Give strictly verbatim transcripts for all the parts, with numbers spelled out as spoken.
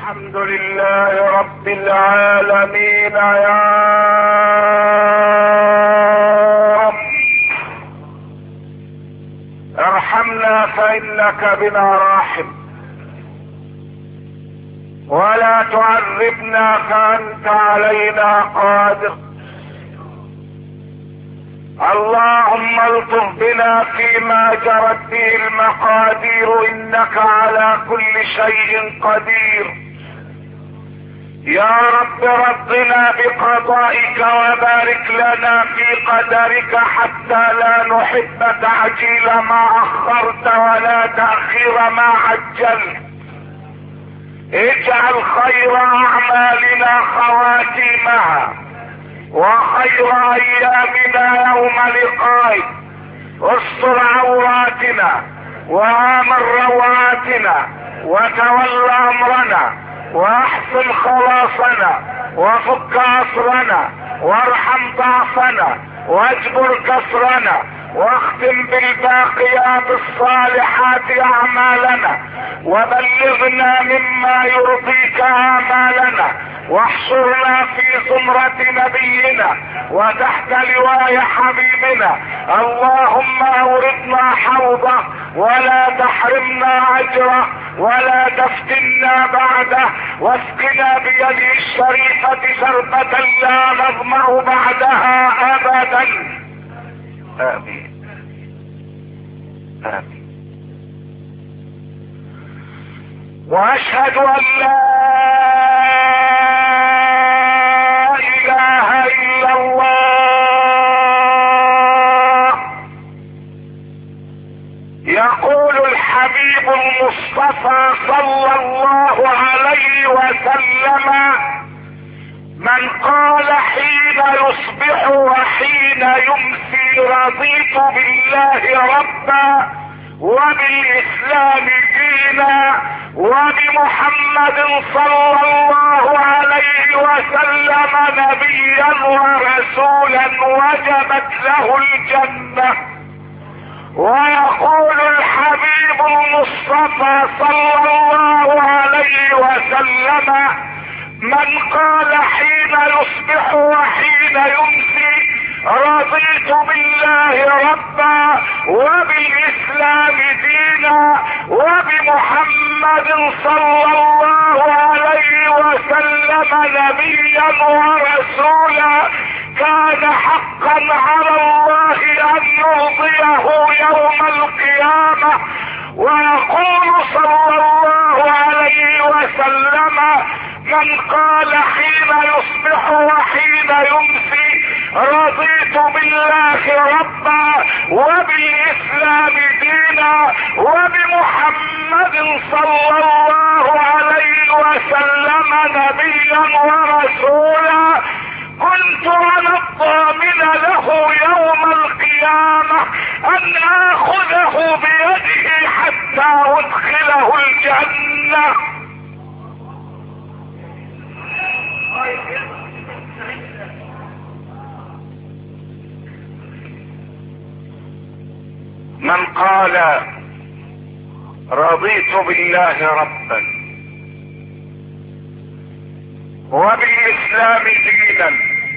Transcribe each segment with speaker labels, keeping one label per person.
Speaker 1: الحمد لله رب العالمين يا رب ارحمنا فإنك بنا راحم، ولا تعذبنا فأنت علينا قادر. اللهم الطف بنا فيما جرت به المقادير، انك على كل شيء قدير. يا رب رضنا بقضائك وبارك لنا في قدرك، حتى لا نحب تعجيل ما اخرت ولا تأخير ما عجلت. اجعل خير اعمالنا خواتيمها، وخير ايامنا يوم لقائك. استر عوراتنا وامن رواتنا، وتول امرنا، واحسن خلاصنا، وفك اسرنا، وارحم ضعفنا، واجبر كسرنا، واختم بالباقيات الصالحات اعمالنا، وبلغنا مما يرضيك امالنا، واحشرنا في زمرة نبينا وتحت لواء حبيبنا. اللهم اوردنا حوضه ولا تحرمنا اجره، ولا تفتنا بعده، واسقنا بيده الشريفة شربة لا نظمأ بعدها ابدا. امين امين. واشهد ان لا اله الا الله. يقول الحبيب المصطفى صلى الله عليه وسلم: من قال حين يصبح وحين يمسي رضيت بالله ربا وبالاسلام دينا وبمحمد صلى الله عليه وسلم نبيا ورسولا وجبت له الجنة. ويقول الحبيب المصطفى صلى الله عليه وسلم: من قال حين يصبح وحين يمسي رضيت بالله ربا وبالاسلام دينا وبمحمد صلى الله عليه وسلم نبيا ورسولا، كان حقا على الله ان يرضيه يوم القيامة. ويقول صلى الله عليه وسلم: من قال حين يصبح وحين يمسي رضيت بالله ربا وبالاسلام دينا وبمحمد صلى الله عليه وسلم نبيا ورسولا، كنت انا الضامن له يوم القيامة ان اخذه بيده حتى ادخله الجنة. من قال رضيت بالله ربا وبالاسلام دينا،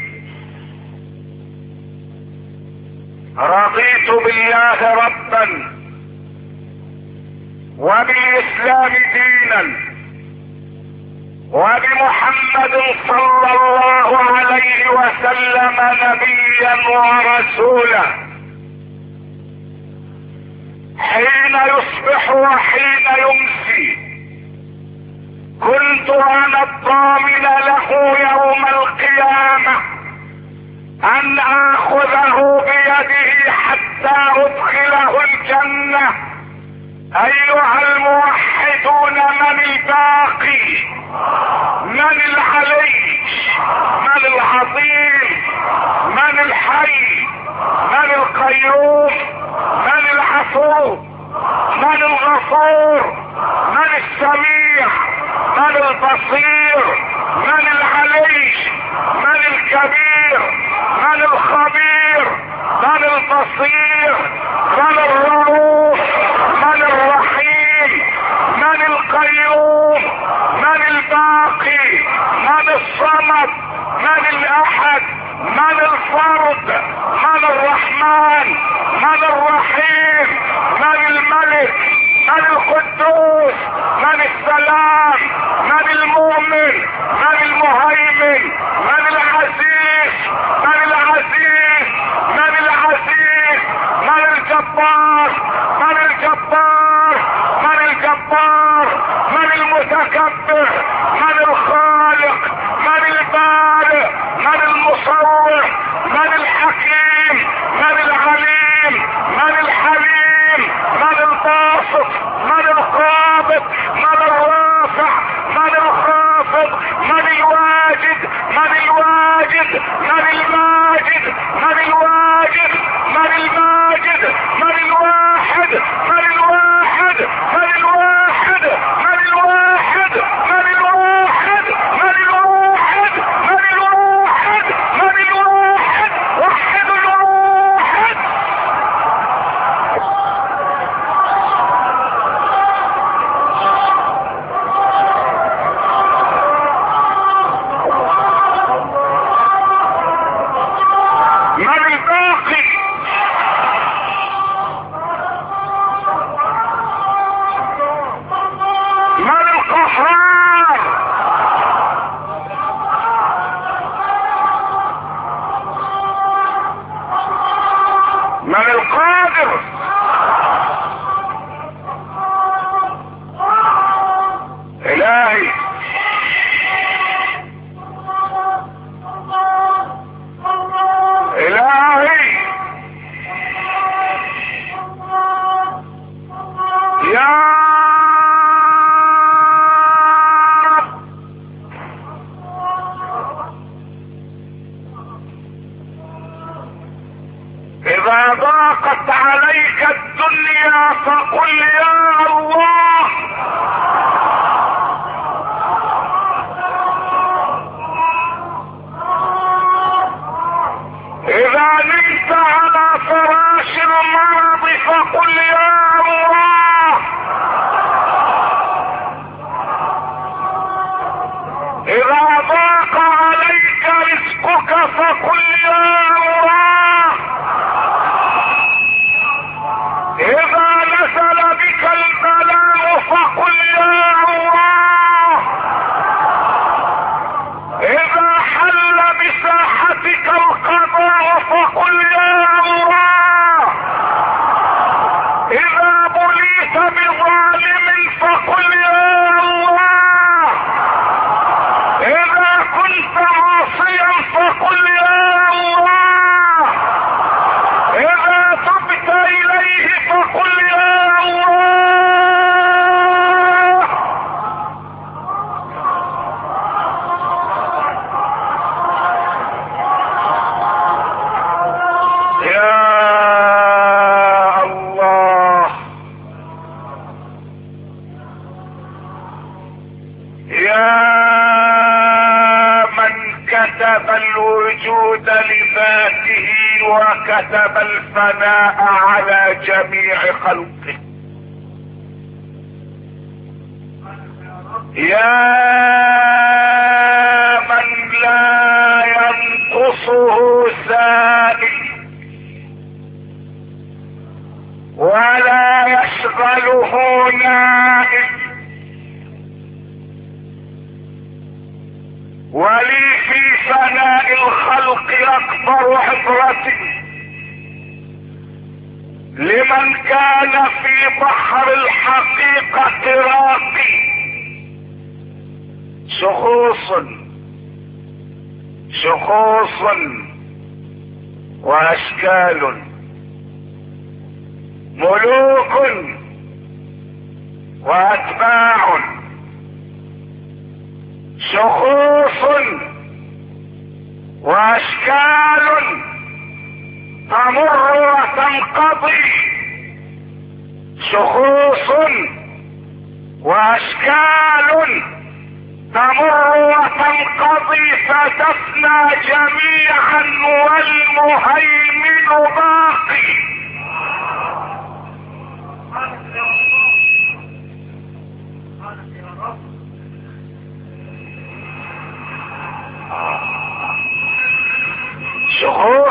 Speaker 1: رضيت بالله ربا وبالاسلام دينا وبمحمد صلى الله عليه وسلم نبيا ورسولا، حين يصبح وحين يمسي كنت انا الضامن له يوم القيامة ان اخذه بيده حتى ادخله الجنة. ايها الموحدون، من الباقي؟ من العلي؟ من العظيم؟ من الحي؟ من القيوم؟ من العفو؟ من الغفور؟ من السميع؟ من البصير؟ من العلي؟ من الكبير؟ من الخبير؟ من البصير؟ من الرؤوف؟ من الرحيم؟ من القيوم؟ من الباقي؟ من الاحد، من الفرد، من الرحمن، من الرحيم، من الملك، من القدوس، من السلام، من المؤمن، من المهيمن، من العزيز، من العزيز، من العزيز، من الجبار، من الجبار، من الجبار، من المتكبر، من الخالق، من البارئ، من المصور، من الحكيم، من العليم، من الحليم، من الباسط، من القابض، من الرافع، من الخافض، من الواجد، من الواجد، من الماجد، من الواجد، من الماجد، من الواحد، من الواحد، من الواحد، من الواحد، من الواحد، من الواحد، من الواحد، من الواحد، وحد الواحد. من الباقي، من القهار، من القادر، الهي الهي يا رب. اذا ضاقت عليك الدنيا فقل يا الله. اذا نمت على فراش المرض فقل يا الله. اذا ضاق عليك رزقك فقل يا الله. اذا نزل بك البلاء فقل يا الله. اذا حل بساحتك القضاء فقل يا الله. اذا بليت بظالم فقل يا الله. اذا كنت عاصيا فقل يا الله. اذا تبت اليه فقل يا الله. يا الله، يا من كتب الوجود لذاته وكتب الفناء على جميع خلقه. يا من لا ينقصه سائل ولا يشغله نائم. ولي في فناء الخلق اكبر عبرة لمن كان في بحر الحقيقة راقي. شخوص شخوص واشكال، ملوك واتباع. شخوص واشكال تمر وتنقضي. شخوص واشكال تمر وتنقضي فتفنى جميعا والمهيمن باقي.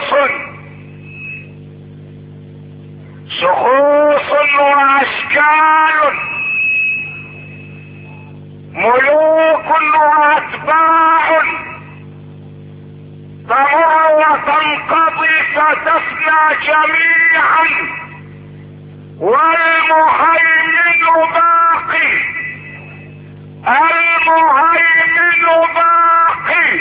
Speaker 1: شخوص شخوص واشكال، ملوك واتباع، تمر وتنقضي فتفنى جميعا، والمهيمن باقي، المهيمن باقي،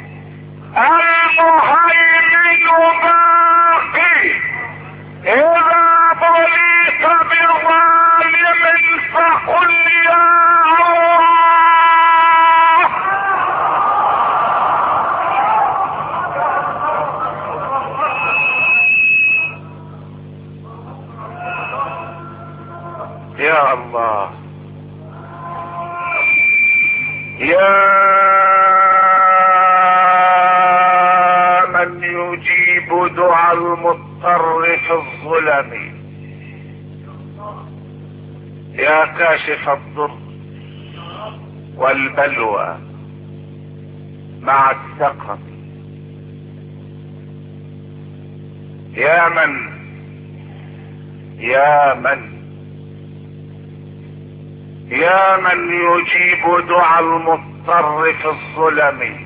Speaker 1: المهيمن باقي. إذا بليت بظالم فقل يا الله. يا الله، يا من يجيب دعاء المضطر في الظلم، يا كاشف الضر والبلوى مع السقم، يا من يا من يا من يجيب دعاء المضطر في الظلم،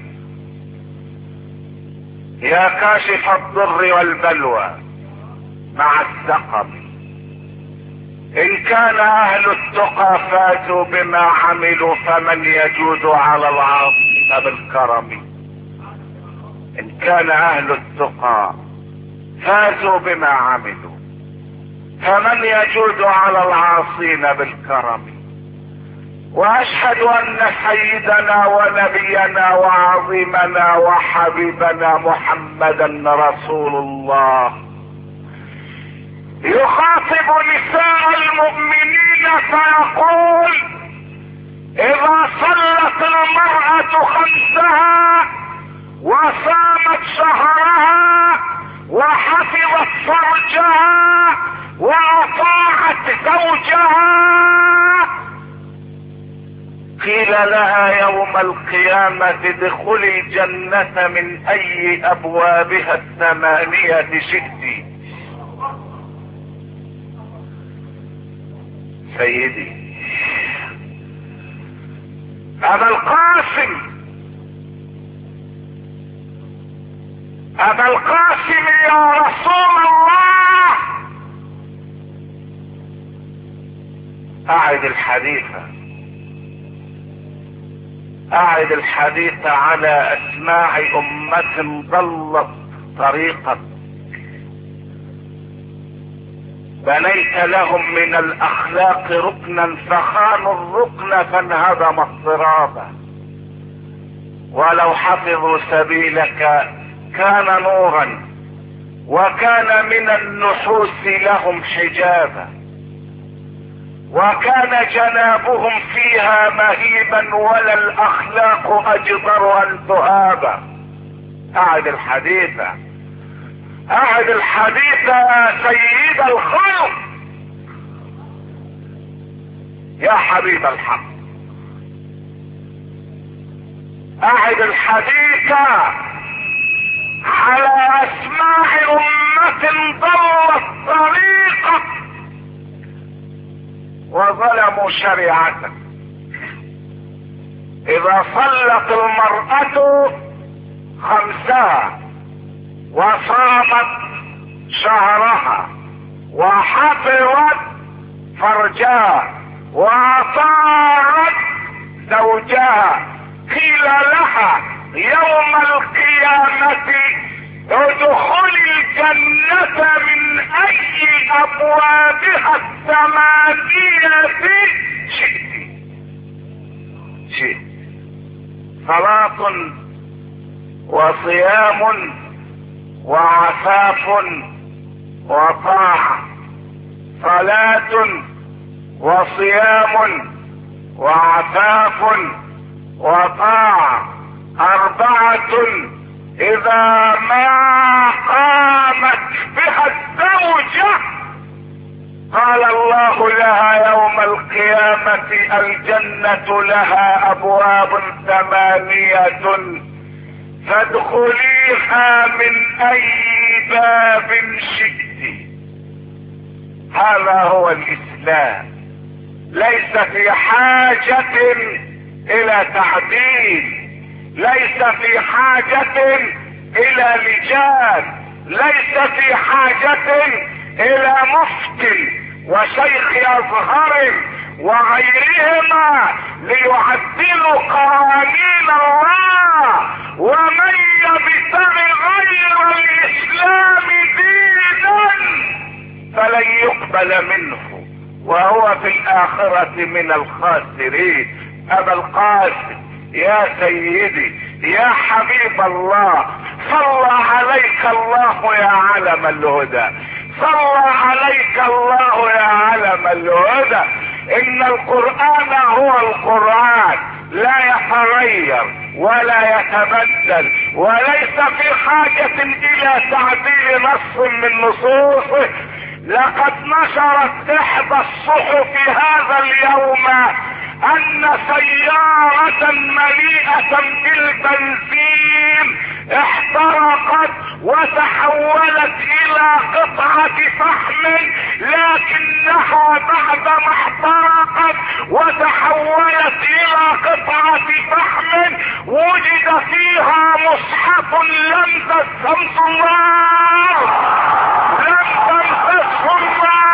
Speaker 1: يا كاشف الضر والبلوى مع السقم. إن كان أهل التقى فاتوا بما عملوا، فمن يجود على العاصين بالكرم. إن كان أهل التقى فاتوا بما عملوا، فمن يجود على العاصين بالكرم. واشهد ان سيدنا ونبينا وعظيمنا وحبيبنا محمدا رسول الله يخاطب نساء المؤمنين فيقول: اذا صلت المرأة خمسها وصامت شهرها وحفظت فرجها واطاعت زوجها، قيل لها يوم القيامة ادخلي الجنة من اي ابوابها الثمانية شئت. سيدي ابا القاسم، ابا القاسم يا رسول الله، اعد الحديث اعد الحديث على اسماع امة ضلت طريقك، بنيت لهم من الاخلاق ركنا فخانوا الركن فانهدم الصراط، ولو حفظوا سبيلك كان نورا وكان من النحوس لهم حجابا، وكان جنابهم فيها مهيبا ولا الاخلاق اجدر ان تهاب. اعد الحديث اعد الحديث يا سيد الخلق، يا حبيب الحق، اعد الحديث على اسماع امة ضلت طريقك وظلموا شريعتك. اذا صلت المرأة خمسها وصامت شهرها وحفظت فرجها واطاعت زوجها، قيل لها يوم القيامة ادخلي الجنة من اي ابوابها الثمانية شئت. شئت. صلاة وصيام وعفاف وطاعة، صلاة وصيام وعفاف وطاعة، أربعة إذا ما قامت بها الزوجة قال الله لها يوم القيامة الجنة لها أبواب ثمانية فادخليها من اي باب شئت. هذا هو الاسلام، ليس في حاجة الى تعديل، ليس في حاجة الى لجان، ليس في حاجة الى مفتي وشيخ ازهر وغيرهما ليعدلوا قوانين الله. ومن يبتغ غير الاسلام دينا فلن يقبل منه وهو في الاخرة من الخاسرين. ابا القاسم يا سيدي يا حبيب الله، صلى عليك الله يا علم الهدى، صلى عليك الله يا علم الهدى. ان القرآن هو القرآن، لا يتغير ولا يتبدل، وليس في حاجة الى تعديل نص من نصوصه. لقد نشرت احدى الصحف هذا اليوم ان سيارة مليئة بالبنزين احترقت وتحولت الى قطعة فحم، لكنها بعدما احترقت وتحولت الى قطعة فحم وجد فيها مصحف لم تمسسه النار، لم تمسسه النار.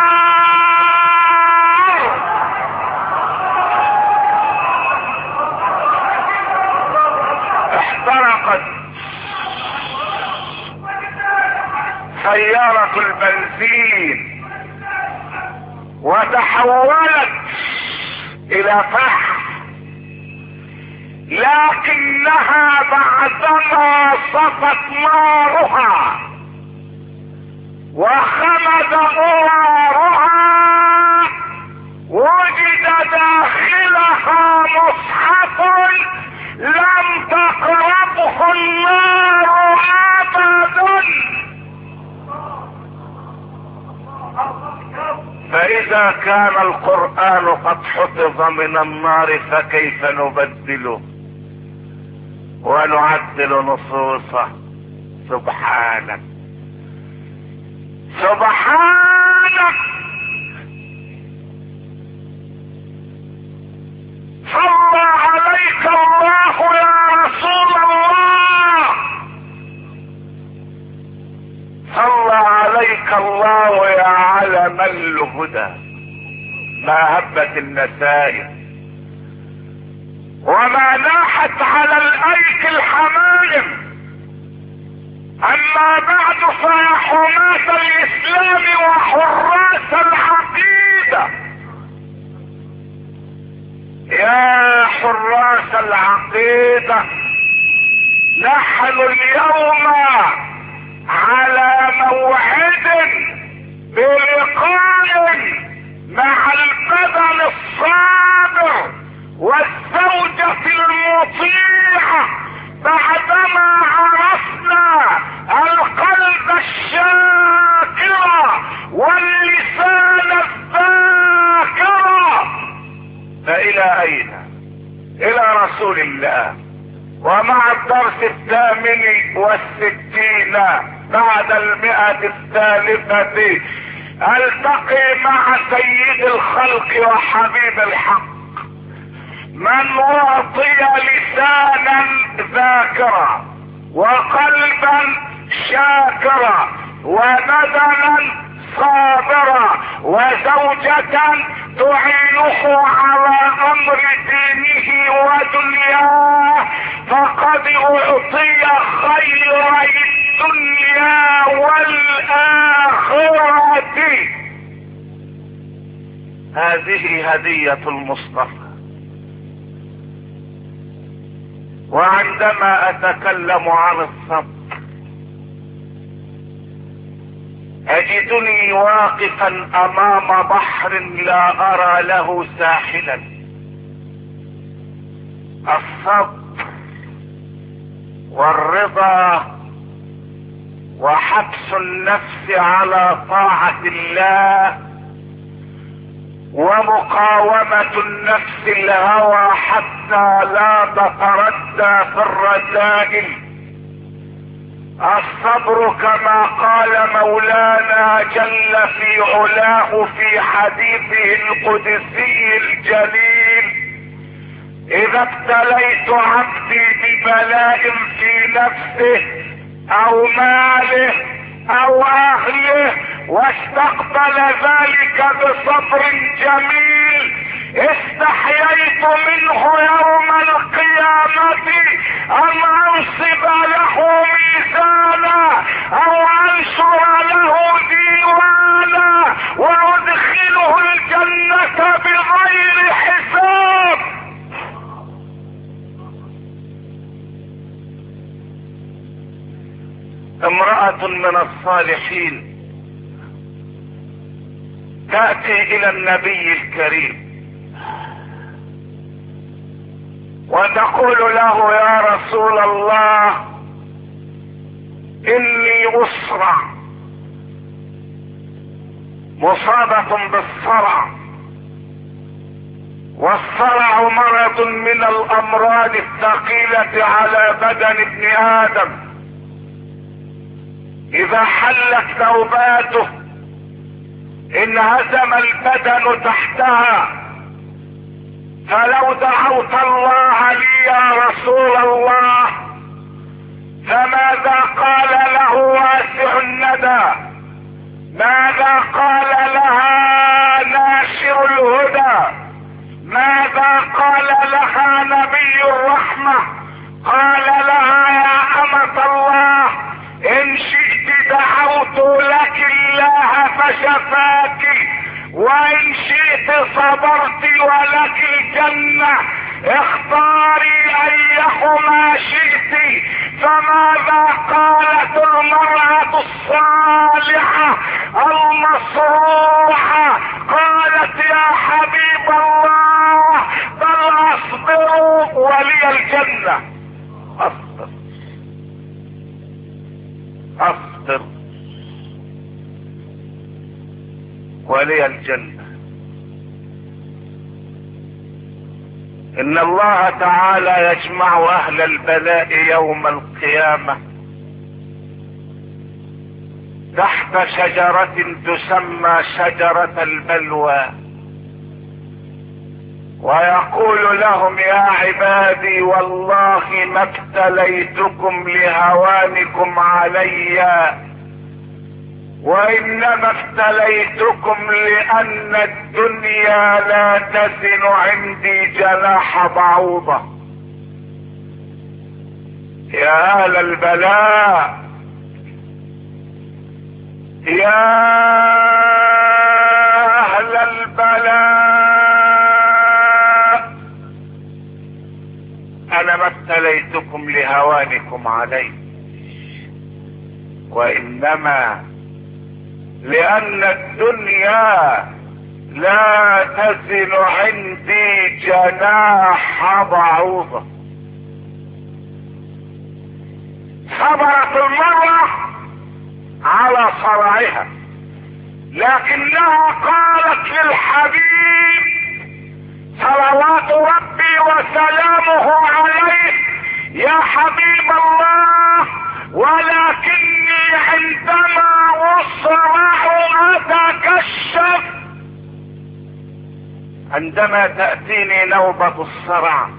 Speaker 1: احترقت سيارة البنزين وتحولت الى فحم، لكنها بعدما صفت نارها وخمد غبارها وجد داخلها مصحف لم تقربه النار ابدا. فاذا كان القرآن قد حفظ من النار فكيف نبدله ونعدل نصوصه؟ سبحانك سبحانك. صلى عليك الله يا رسول الله، صلى عليك الله يا علم الهدى. ما هبت النسائم وما ناحت على الايك الحمائم. اما بعد فيا حماة الاسلام وحراس العقيدة، يا حراس العقيدة، نحن اليوم على موعد بلقاء مع البدن الصابر والزوجة المطيعة بعدما عرفنا القلب الشاكر واللسان الذاكر. فإلى أين؟ إلى رسول الله. ومع الدرس الثامن والستين بعد المئة الثالثة التقي مع سيد الخلق وحبيب الحق، من أعطي لسانا ذاكرا وقلبا شاكرا وبدنا صابرا وزوجة تعينه على امر دينه ودنياه، فقد اعطي خيري الدنيا والاخرة. هذه هدية المصطفى. وعندما اتكلم عن الصبر اجدني واقفا امام بحر لا ارى له ساحلا. الصبر والرضا وحبس النفس على طاعة الله ومقاومة النفس الهوى حتى لا تتردى في الرذائل الصبر كما قال مولانا جل في علاه في حديثه القدسي الجليل: اذا ابتليت عبدي ببلاء في نفسه او ماله او اهله واستقبل ذلك بصبر جميل، استحييت منه يوم القيامة ان انصب له ميزانا او انشر له ديوانا وادخله الجنة بغير حساب. امرأة من الصالحين تأتي الى النبي الكريم وتقول له: يا رسول الله، اني اسرع، مصابة بالصرع، والصرع مرض من الامراض الثقيلة على بدن ابن ادم، اذا حلت نوباته انهزم البدن تحتها، فلو دعوت الله لي يا رسول الله، فماذا قال له واسع الندى؟ ماذا قال لها ناشر الهدى؟ ماذا قال لها نبي الرحمة؟ قال لها: يا أمة الله، إن شئت دعوت لك الله فشفاك، وإن شئت صبرت ولك الجنة، اختاري أيهما شئت. فماذا قالت المرأة الصالحة المصروحة؟ قالت: يا حبيب الله، بل أصبر ولي الجنة. أصبر أصبر ولي الجنة. ان الله تعالى يجمع اهل البلاء يوم القيامة تحت شجرة تسمى شجرة البلوى، ويقول لهم: يا عبادي، والله ما ابتليتكم لهوانكم علي، وانما ابتليتكم لان الدنيا لا تزن عندي جناح بعوضة. يا اهل البلاء، يا اهل البلاء، انا ما ابتليتكم لهوانكم علي، وانما لان الدنيا لا تزن عندي جناح بعوضة. صبرت المرأة على صرعها، لكنها قالت للحبيب صلوات ربي وسلامه عليه: يا حبيب الله، ولكني عندما أصرع أتكشف. عندما تأتيني نوبة الصرع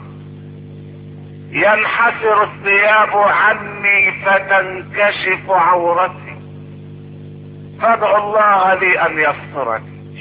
Speaker 1: ينحسر الثياب عني فتنكشف عورتي، فادعو الله لي أن يسترني.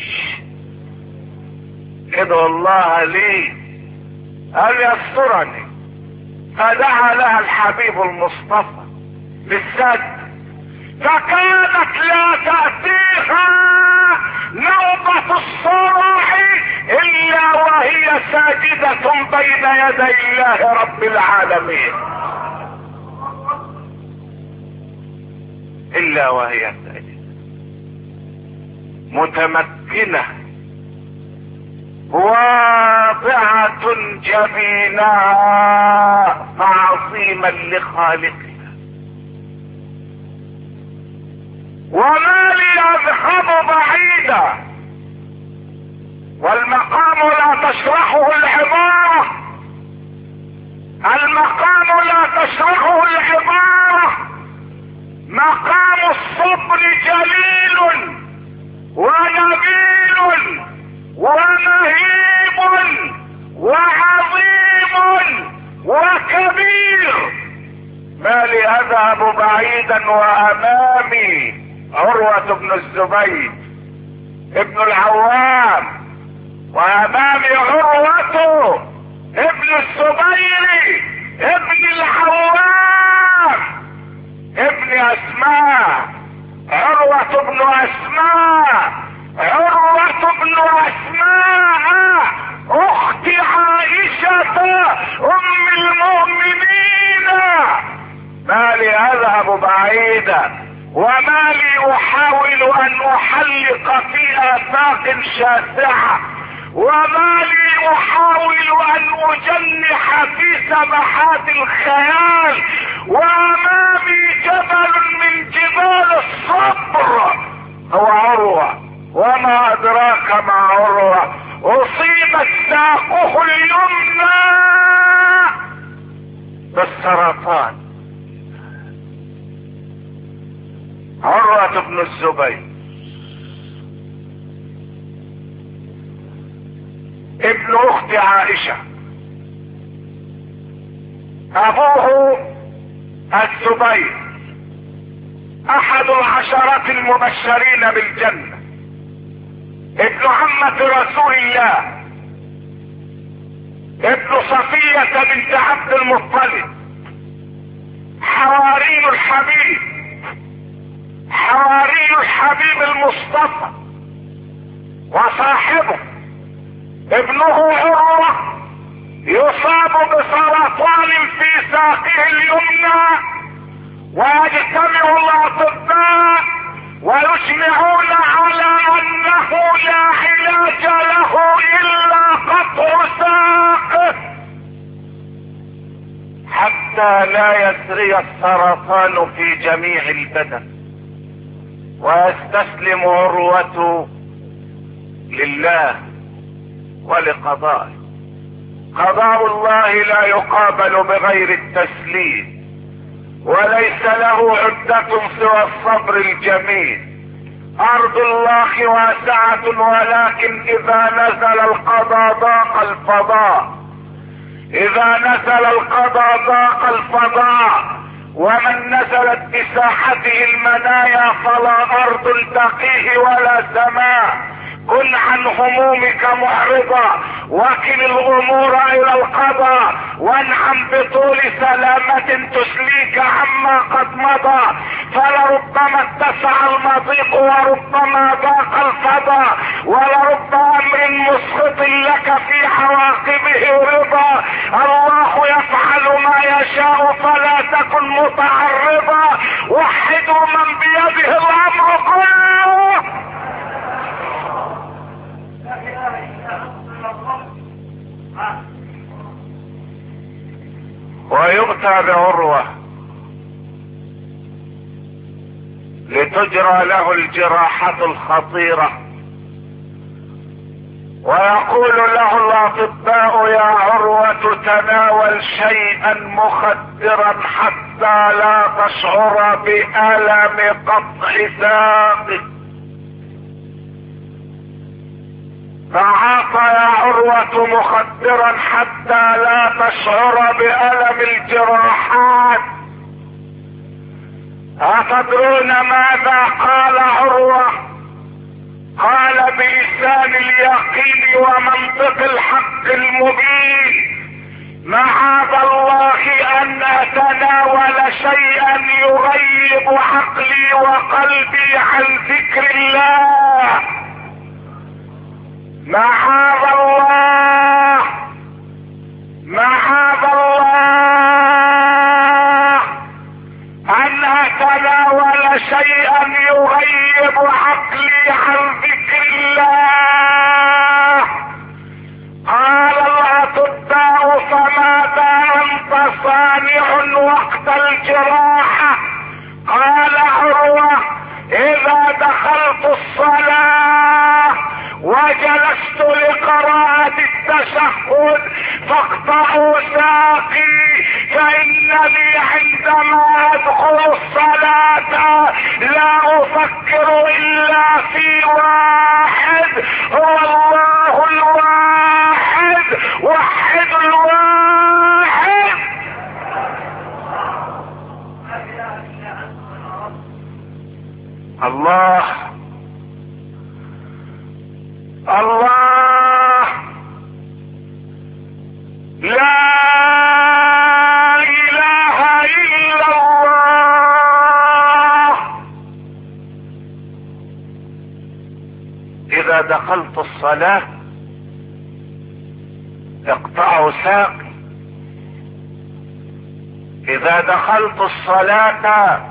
Speaker 1: ادعو الله لي أن يسترني. فدعا لها الحبيب المصطفى بالسد، فكانت لا تأتيها نوبة الصرع إلا وهي ساجدة بين يدي الله رب العالمين، إلا وهي ساجدة متمكنة واضعة جبينها تعظيما لخالقها. وما لي اذهب بعيدا، والمقام لا تشرحه العبارة، المقام لا تشرحه العبارة. مقام الصبر جليل ونبيل ومهيب وعظيم وكبير. ما لي اذهب بعيدا وامامي عروة بن الزبير ابن العوام، وامامي عروة ابن الزبير ابن العوام ابن اسماء، عروة بن اسماء، عروة بن اسماء اخت عائشة ام المؤمنين. ما لي اذهب بعيدا وما لي احاول ان احلق في افاق شاسعة، وما لي احاول ان اجنح في سبحات الخيال، وامامي جبل من جبال الصبر هو عروة. وما ادراك ما عروة، اصيبت ساقه اليمنى بالسرطان. عروة بن الزبير ابن اخت عائشة، ابوه الزبير احد العشرة المبشرين بالجنة، ابن عمة رسول الله، ابن صفية بنت عبد المطلب، حواري الحبيب، حواري الحبيب المصطفى، وصاحبه ابنه عروة يصاب بسرطان في ساقه اليمنى، ويجتمع الاطباء ويجمعون على انه لا علاج له الا قطع ساقه حتى لا يسري السرطان في جميع البدن. ويستسلم عروة لله ولقضائه. قضاء الله لا يقابل بغير التسليم، وليس له عدة سوى الصبر الجميل. ارض الله واسعة، ولكن اذا نزل القضاء ضاق الفضاء، اذا نزل القضاء ضاق الفضاء. ومن نزلت بساحته المنايا فلا ارض تقيه ولا سماء. كن عن همومك معرضا، وكل الامور الى القضاء، وانعم بطول سلامة تسليك عما قد مضى. فلربما اتسع المضيق وربما ضاق الفضاء، ولرب امر مسخط لك في عواقبه رضا. الله يفعل ما يشاء فلا تكن متعرضا. وحدوا من بيده الامر كله. ويؤتى بعروة لتجرى له الجراحة الخطيرة، ويقول له الاطباء يا عروة تناول شيئا مخدرا حتى لا تشعر بألم قطع ساقك. فعاط يا عروة مخدرا حتى لا تشعر بألم الجراحات. أتدرون ماذا قال عروة؟ قال بلسان اليقين ومنطق الحق المبين: معاذ الله ان اتناول شيئا يغيب عقلي وقلبي عن ذكر الله. معاذ الله، معاذ الله ان اتناول شيئا يغيب عقلي عن ذكر الله. قال الاطباء فماذا انت صانع وقت الجراحة؟ قال عروة: اذا دخلت الصلاة وجلست لقراءة التشهد فاقطعوا ساقي، فانني عندما ادخل الصلاة هو الله الواحد، وحد الواحد. الله الله لا اله الا الله. اذا دخلت الصلاة اقطعوا ساقي. اذا دخلت الصلاة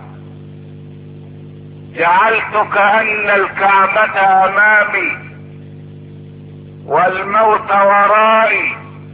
Speaker 1: جعلت كأن الكعبة امامي والموت ورائي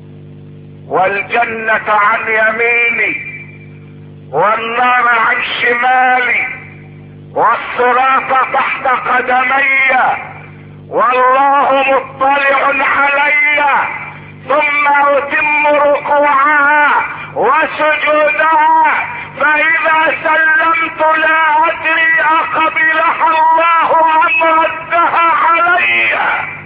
Speaker 1: والجنة عن يميني والنار عن شمالي والصراط تحت قدمي والله مطلع علي، ثم اتم ركوعها وسجودها، فاذا سلمت لا ادري اقبلها الله ام ردها علي.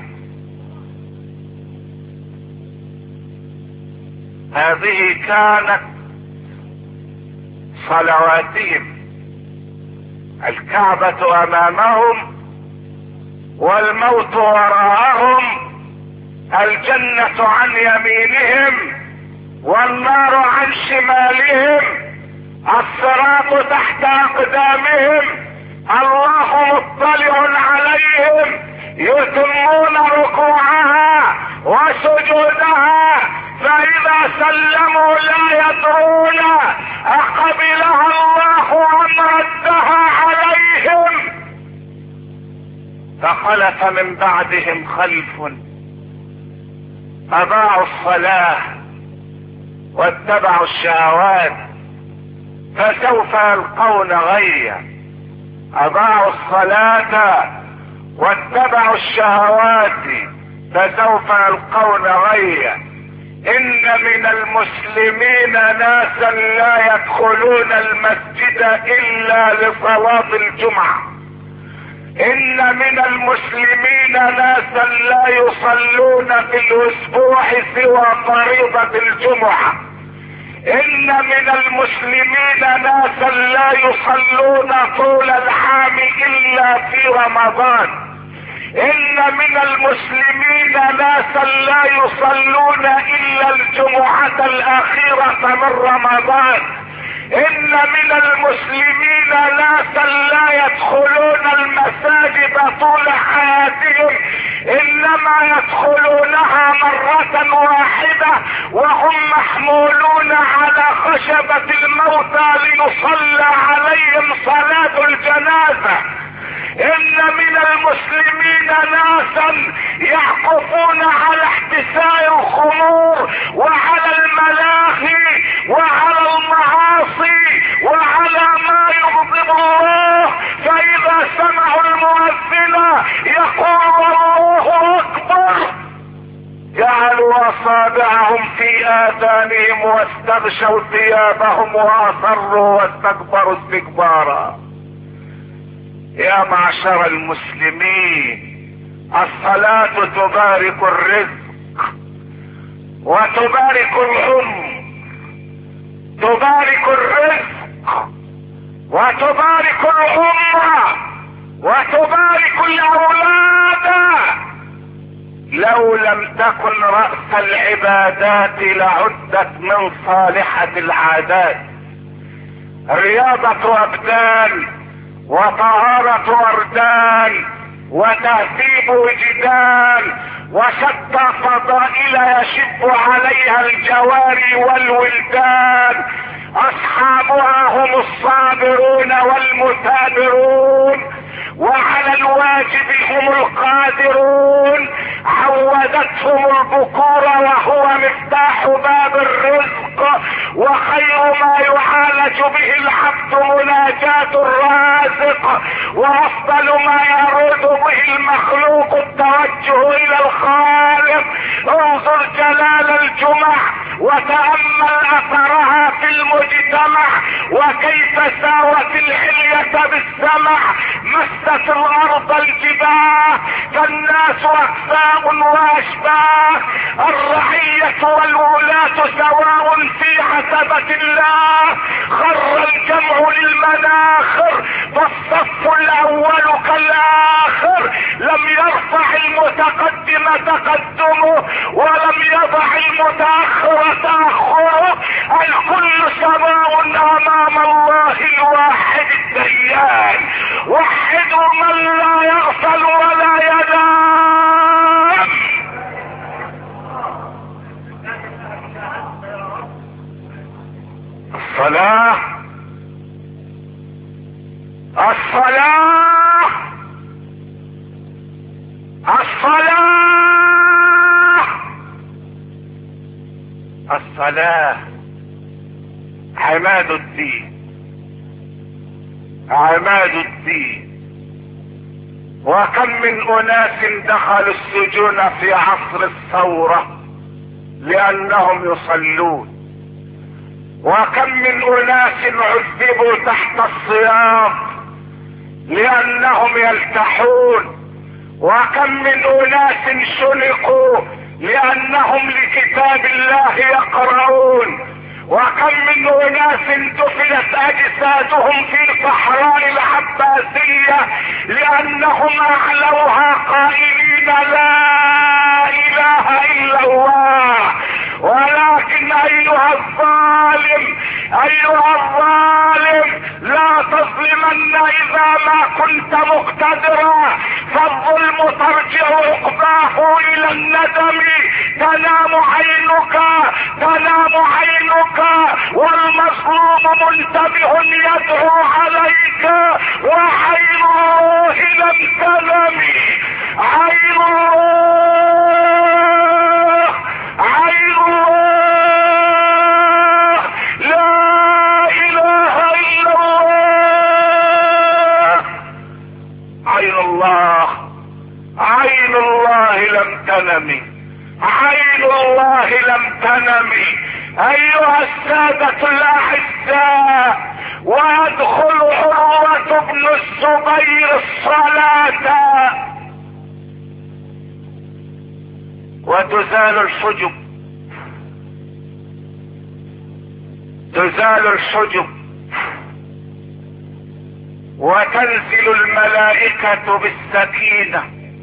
Speaker 1: هذه كانت صلواتهم، الكعبة امامهم والموت وراءهم، الجنة عن يمينهم والنار عن شمالهم، الصراط تحت اقدامهم، الله مطلع عليهم، يتمون ركوعها وسجودها، فاذا سلموا لا يدرون اقبلها الله ام ردها عليهم. فخلف من بعدهم خلف اضاعوا الصلاة واتبعوا الشهوات فسوف يلقون غيا. اضاعوا الصلاة واتبعوا الشهوات فسوف يلقون غيا. ان من المسلمين ناسا لا يدخلون المسجد الا لصلاة الجمعة. ان من المسلمين ناسا لا يصلون في الاسبوع سوى فريضة الجمعة. ان من المسلمين ناسا لا يصلون طول العام الا في رمضان. ان من المسلمين ناسا لا يصلون الا الجمعة الاخيرة من رمضان. ان من المسلمين ناسا لا يدخلون المساجد طول حياتهم، انما يدخلونها مرة واحدة وهم محمولون على خشبة الموتى ليصلى عليهم صلاة الجنازة. ان من المسلمين ناسا يعكفون على احتساء الخمور وعلى الملاهي وعلى المعاصي وعلى ما يغضب الله، فاذا سمعوا المؤذن يقول الله اكبر جعلوا اصابعهم في اذانهم واستغشوا ثيابهم واصروا واستكبروا استكبارا. يا معشر المسلمين، الصلاة تبارك الرزق وتبارك العمر، تبارك الرزق وتبارك العمر وتبارك الاولاد. لو لم تكن رأس العبادات لعدت من صالحة العادات. رياضة ابدان وطهارة وردان وتهذيب وجدان وشتى فضائل يشب عليها الجواري والولدان، اصحابها هم الصابرون والمثابرون، وعلى الواجب هم القادرون، عودتهم البكور وهو مفتاح باب الرزق، وخير ما يعالج به العبد مناجاة الرازق، وافضل ما يرود به المخلوق التوجه الى الخالق. انظر جلال الجمع وتأمل اثرها في المجتمع السمع، وكيف ساوت العلية بالسمع، مست الارض الجباه، فالناس اقسام واشباه، الرعية والولاة سواء في عتبة الله، خر الجمع للمناخر فالصف الاول كالاخر، لم يرفع المتقدم تقدمه ولم يضع المتاخر تاخره، الكل سواء امام الله الواحد الديان، وحدوا من لا يغفل ولا ينام. الصلاة الصلاة الصلاة الصلاة عماد الدين، عماد الدين. وكم من اناس دخلوا السجون في عصر الثورة لانهم يصلون، وكم من اناس عذبوا تحت الصيام لانهم يلتحون، وكم من اناس شنقوا لانهم لكتاب الله يقرؤون، وكم من اناس دفنت اجسادهم في صحراء العباسية لانهم اعلوها قائلين لا اله الا الله. ولكن ايها الظالم، ايها الظالم، لا تظلمن اذا ما كنت مقتدرا، فالظلم ترجع عقباه الى الندم، تنام عينك تنام عينك والمظلوم منتبه يدعو عليك، وعين الله لم تنم، عين الله عين الله لا اله الا الله، عين الله عين الله لم تنم، عين الله لم تنم. ايها السادة الاعزاء، ويدخل عروة بن الزبير الصلاة وتزال الحجب، تزال الحجب وتنزل الملائكة بالسكينة.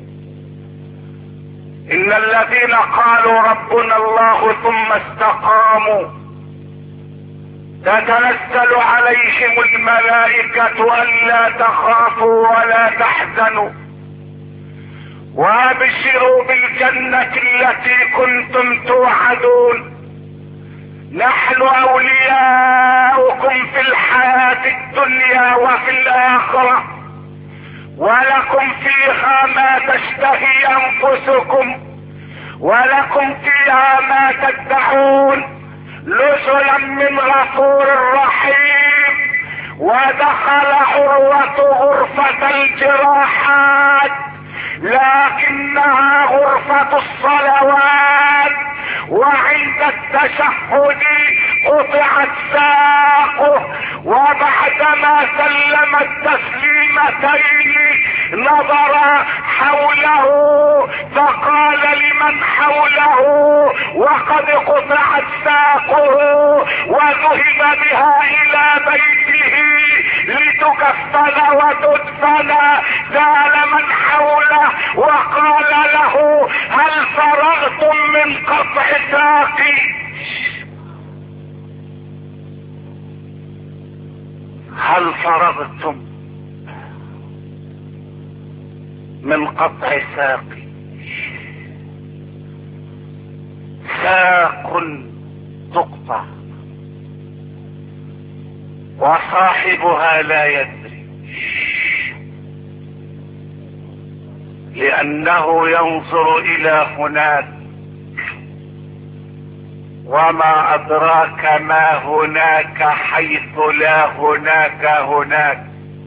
Speaker 1: ان الذين قالوا ربنا الله ثم استقاموا تتنزل عليهم الملائكة الا تخافوا ولا تحزنوا وابشروا بالجنة التي كنتم توعدون، نحن اولياؤكم في الحياة الدنيا وفي الاخرة، ولكم فيها ما تشتهي انفسكم ولكم فيها ما تدعون، نزلا من غفور رحيم. ودخل عروة غرفة الجراحات لكنها غرفة الصلوات، وعند التشهد قطعت ساقه، وبعدما سلم التسليمتين نظر حوله فقال لمن حوله وقد قطعت ساقه وذهب بها الى بيته لتكفن وتدفن، سأل من حوله وقال له هل فرغتم من قطع ساقي؟ هل فرغتم من قطع ساقي؟ ساق تقطع وصاحبها لا يدري، لانه ينظر الى هناك، وما ادراك ما هناك حيث لا هناك هناك.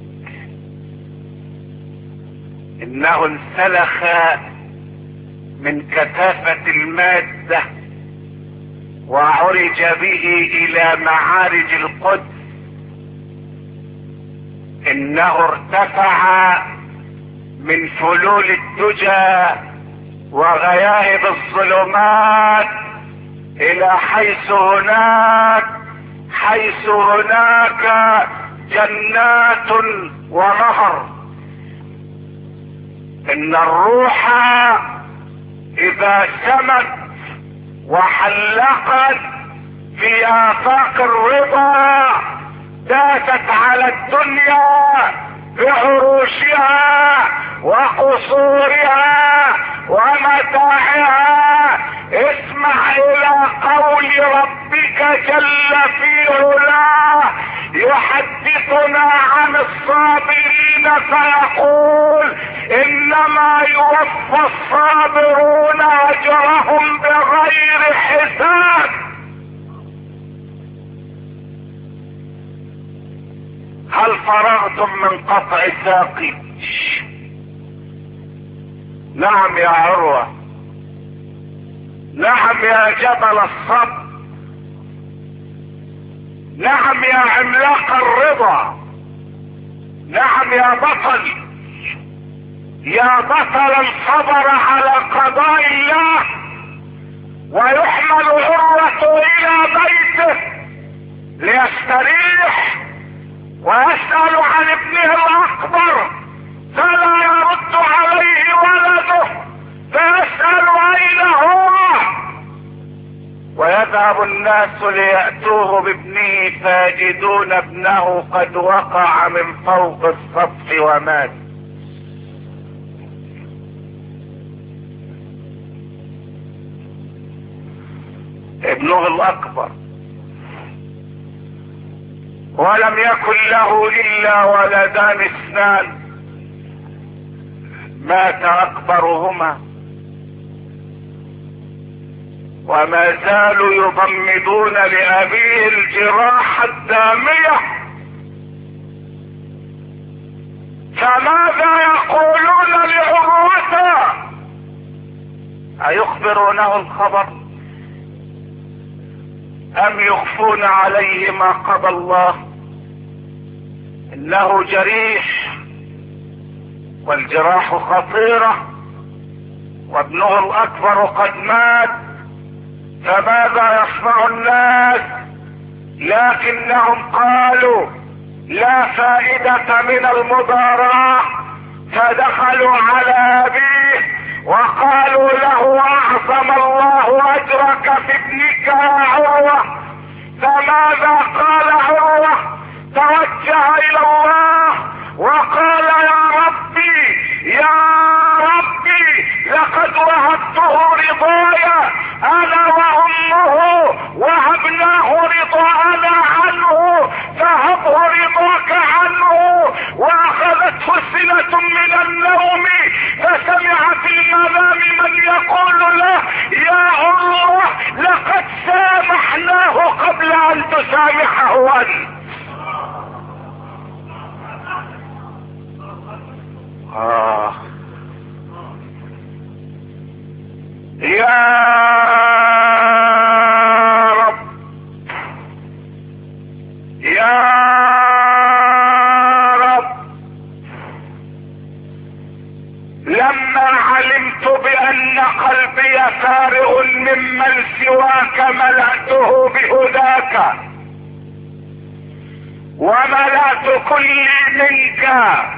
Speaker 1: انه انسلخ من كثافة المادة وعرج به الى معارج القدس. انه ارتفع من فلول الدجى وغياهب الظلمات الى حيث هناك حيث هناك جنات ونهر. ان الروح اذا سمت وحلقت في افاق الرضا داست على الدنيا بعروشها وقصورها ومتاعها. اسمع الى قول ربك جل في علاه يحدثنا عن الصابرين فيقول انما يوفى الصابرون اجرهم بغير حساب. هل فرغتم من قطع ساقي؟ نعم يا عروة، نعم يا جبل الصبر، نعم يا عملاق الرضا، نعم يا بطل، يا بطلا صبر على قضاء الله ويحمل عروة الى بيته ليستريح ويسأل عن ابنه الاكبر فلا يرد عليه ولده فيسأل اين هو، ويذهب الناس ليأتوه بابنه فيجدون ابنه قد وقع من فوق السطح ومات. ابنه الاكبر ولم يكن له الا ولدان اثنان مات اكبرهما وما زالوا يضمدون لابيه الجراح الدامية. فماذا يقولون لعروته؟ ايخبرونه الخبر ام يخفون عليه ما قضى الله؟ انه جريح والجراح خطيرة وابنه الاكبر قد مات، فماذا يصنع الناس؟ لكنهم قالوا لا فائدة من المضاراة، فدخلوا على ابيه وقالوا له اعظم الله اجرك في ابنك يا عروة. فماذا قال عروة؟ توجه الى الله وقال يا ربي يا ربي لقد وهبته رضايا انا وامه وهبناه رضاءنا عنه فهبه رضاك عنه. واخذته سنة من النوم فسمع في المنام من يقول له يا عروة لقد سامحناه قبل ان تسامحه انت. آه. يا رب يا رب لما علمت بأن قلبي فارغ ممن سواك ملأته بهداك وملأت كلي منك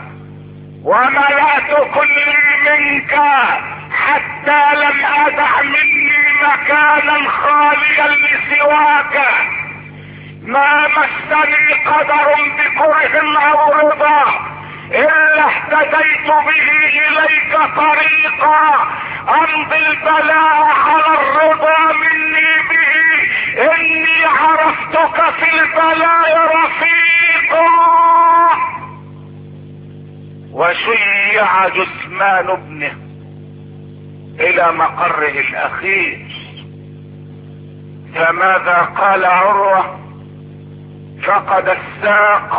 Speaker 1: وملأت كلي منك حتى لم أدع مني مكانا خاليا لسواك. ما مسني قدر بكره او رضا الا اهتديت به اليك طريقا امضي البلاء على الرضا مني به. اني عرفتك في البلاء رفيقا. وشيع جثمان ابنه الى مقره الاخير. فماذا قال عروة؟ فقد الساق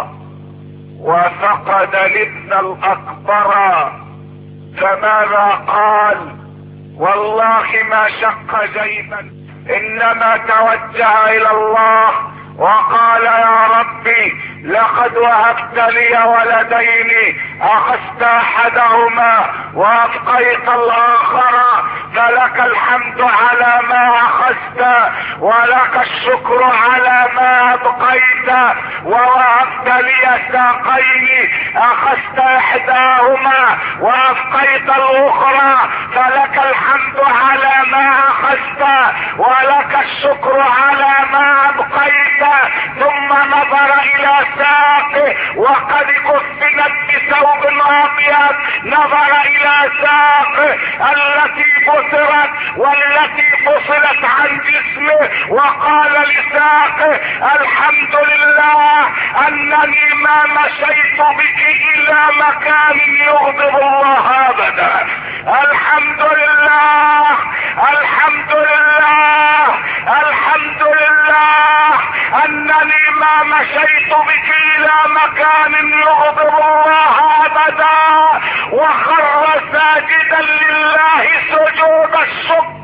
Speaker 1: وفقد الابن الاكبر. فماذا قال؟ والله ما شق جيبا انما توجه الى الله وقال يا ربي لقد وهبت لي ولدين، اخذت احدهما وابقيت الاخر، فلك الحمد على ما اخذت ولك الشكر على ما ابقيت. ووهبت لي ساقين، اخذت احداهما وابقيت الاخرى، فلك الحمد على ما اخذت ولك الشكر على ما ابقيت. ثم نظر الى ساقه وقد كفنت بثوب ابيض، نظر الى ساقه التي بثرت والتي فصلت عن جسمه، وقال لساقه الحمد لله انني ما مشيت بك الى مكان يغضب الله ابدا. الحمد لله الحمد لله الحمد لله انني ما مشيت بك الى مكان يغضب الله ابدا. وخر ساجدا لله سجود الشكر.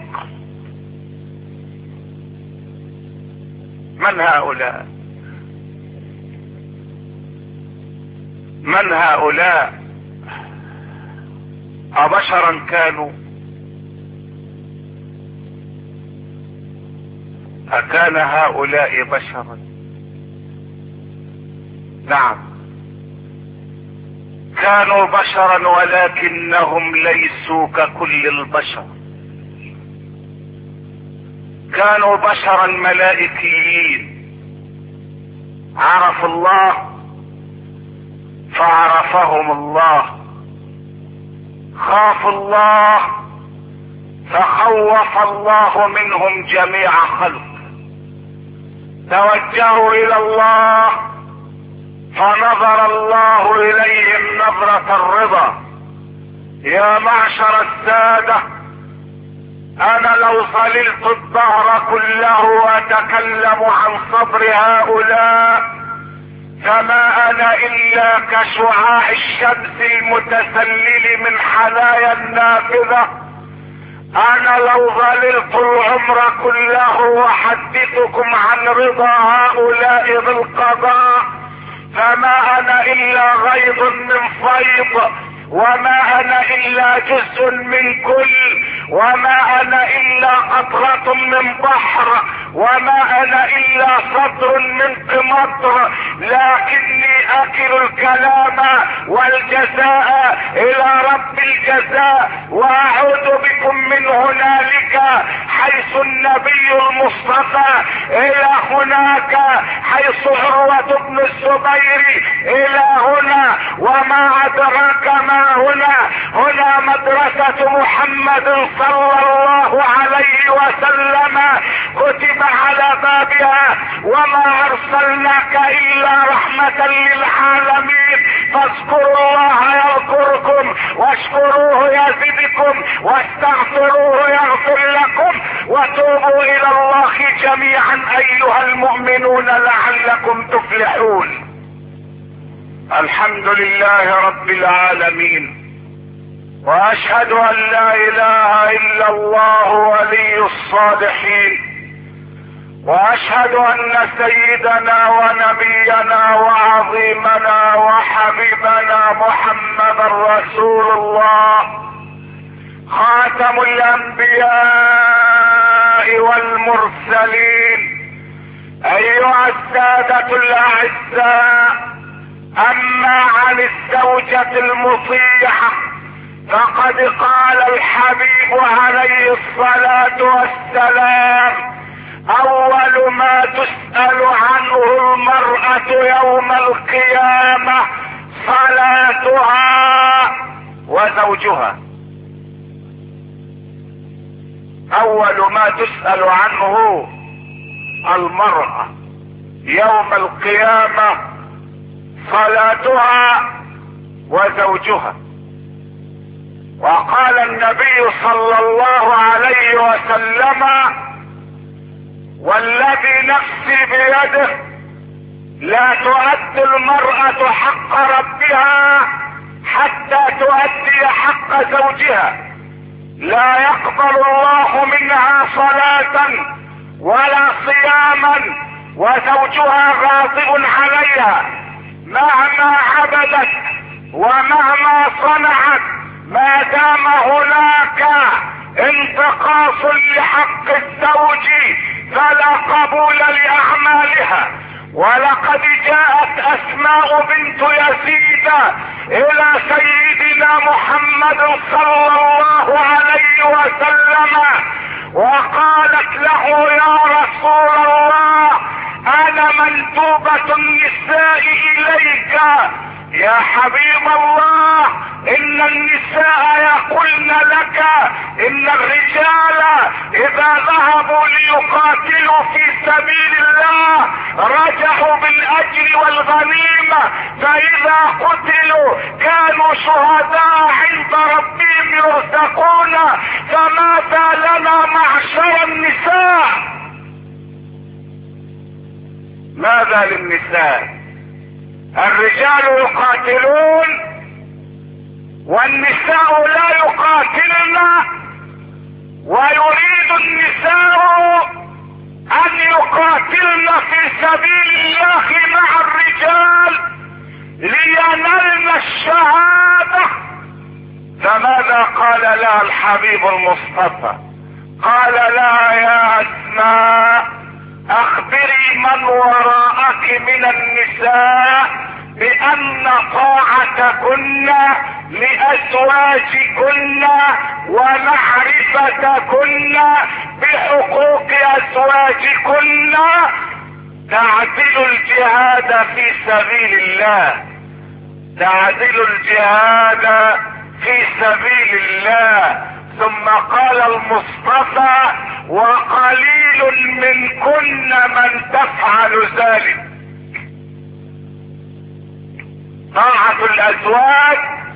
Speaker 1: من هؤلاء؟ من هؤلاء؟ أبشرا كانوا؟ أكان هؤلاء بشرا؟ نعم كانوا بشرا، ولكنهم ليسوا ككل البشر. كانوا بشرا ملائكيين، عرفوا الله فعرفهم الله، خافوا الله فخوف الله منهم جميع خلق، توجهوا الى الله فنظر الله اليهم نظرة الرضا. يا معشر السادة، انا لو ظللت الدهر كله واتكلم عن صبر هؤلاء فما انا الا كشعاع الشمس المتسلل من حنايا النافذة. انا لو ظللت العمر كله وحدثكم عن رضا هؤلاء بالقضاء فما انا الا غيض من فيض، وما انا الا جزء من كل، وما انا الا قطرة من بحر، وما انا الا صدر من قمطر، لكني اكل الكلام والجزاء الى رب الجزاء. واعود بكم من هنالك حيث النبي المصطفى الى هناك حيث عروة بن الزبير الى هنا. وما ادراك ما هنا؟ هنا مدرسة محمد صلى الله عليه وسلم، كتب على بابها وما ارسلناك الا رحمة للعالمين. فاذكروا الله يذكركم واشكروه يزدكم واستغفروه يغفر لكم وتوبوا الى الله جميعا ايها المؤمنون لعلكم تفلحون. الحمد لله رب العالمين، واشهد ان لا اله الا الله ولي الصالحين، واشهد ان سيدنا ونبينا وعظيمنا وحبيبنا محمد رسول الله خاتم الانبياء والمرسلين. ايها السادة الاعزاء، اما عن الزوجة المطيعة فقد قال الحبيب عليه الصلاة والسلام: اول ما تسأل عنه المرأة يوم القيامة صلاتها وزوجها. اول ما تسأل عنه المرأة يوم القيامة صلاتها وزوجها. وقال النبي صلى الله عليه وسلم: والذي نفسي بيده لا تؤدي المرأة حق ربها حتى تؤدي حق زوجها. لا يقبل الله منها صلاة ولا صياما وزوجها غاضب عليها، مهما عبدت ومهما صنعت ما دام هناك انتقاص لحق الزوج فلا قبول لأعمالها. ولقد جاءت أسماء بنت يزيد إلى سيدنا محمد صلى الله عليه وسلم وقالت له: يا رسول الله، أنا مندوبة النساء إليك. يا حبيب الله، إن النساء يقولن لك إن الرجال إذا ذهبوا ليقاتلوا في سبيل الله رجعوا بالأجر والغنيمة، فإذا قتلوا كانوا شهداء عند ربهم يرزقون، فماذا لنا معشر النساء؟ ماذا للنساء؟ الرجال يقاتلون والنساء لا يقاتلن، ويريد النساء ان يقاتلن في سبيل الله مع الرجال لينلن الشهادة. فماذا قال لها الحبيب المصطفى؟ قال لها: يا اسماء، اخبري من وراءك من النساء بان طاعتكن لازواجكن ومعرفتكن بحقوق ازواجكن تعدل الجهاد في سبيل الله، تعدل الجهاد في سبيل الله. ثم قال المصطفى: وقليل منكن من تفعل ذلك. طاعة الازواج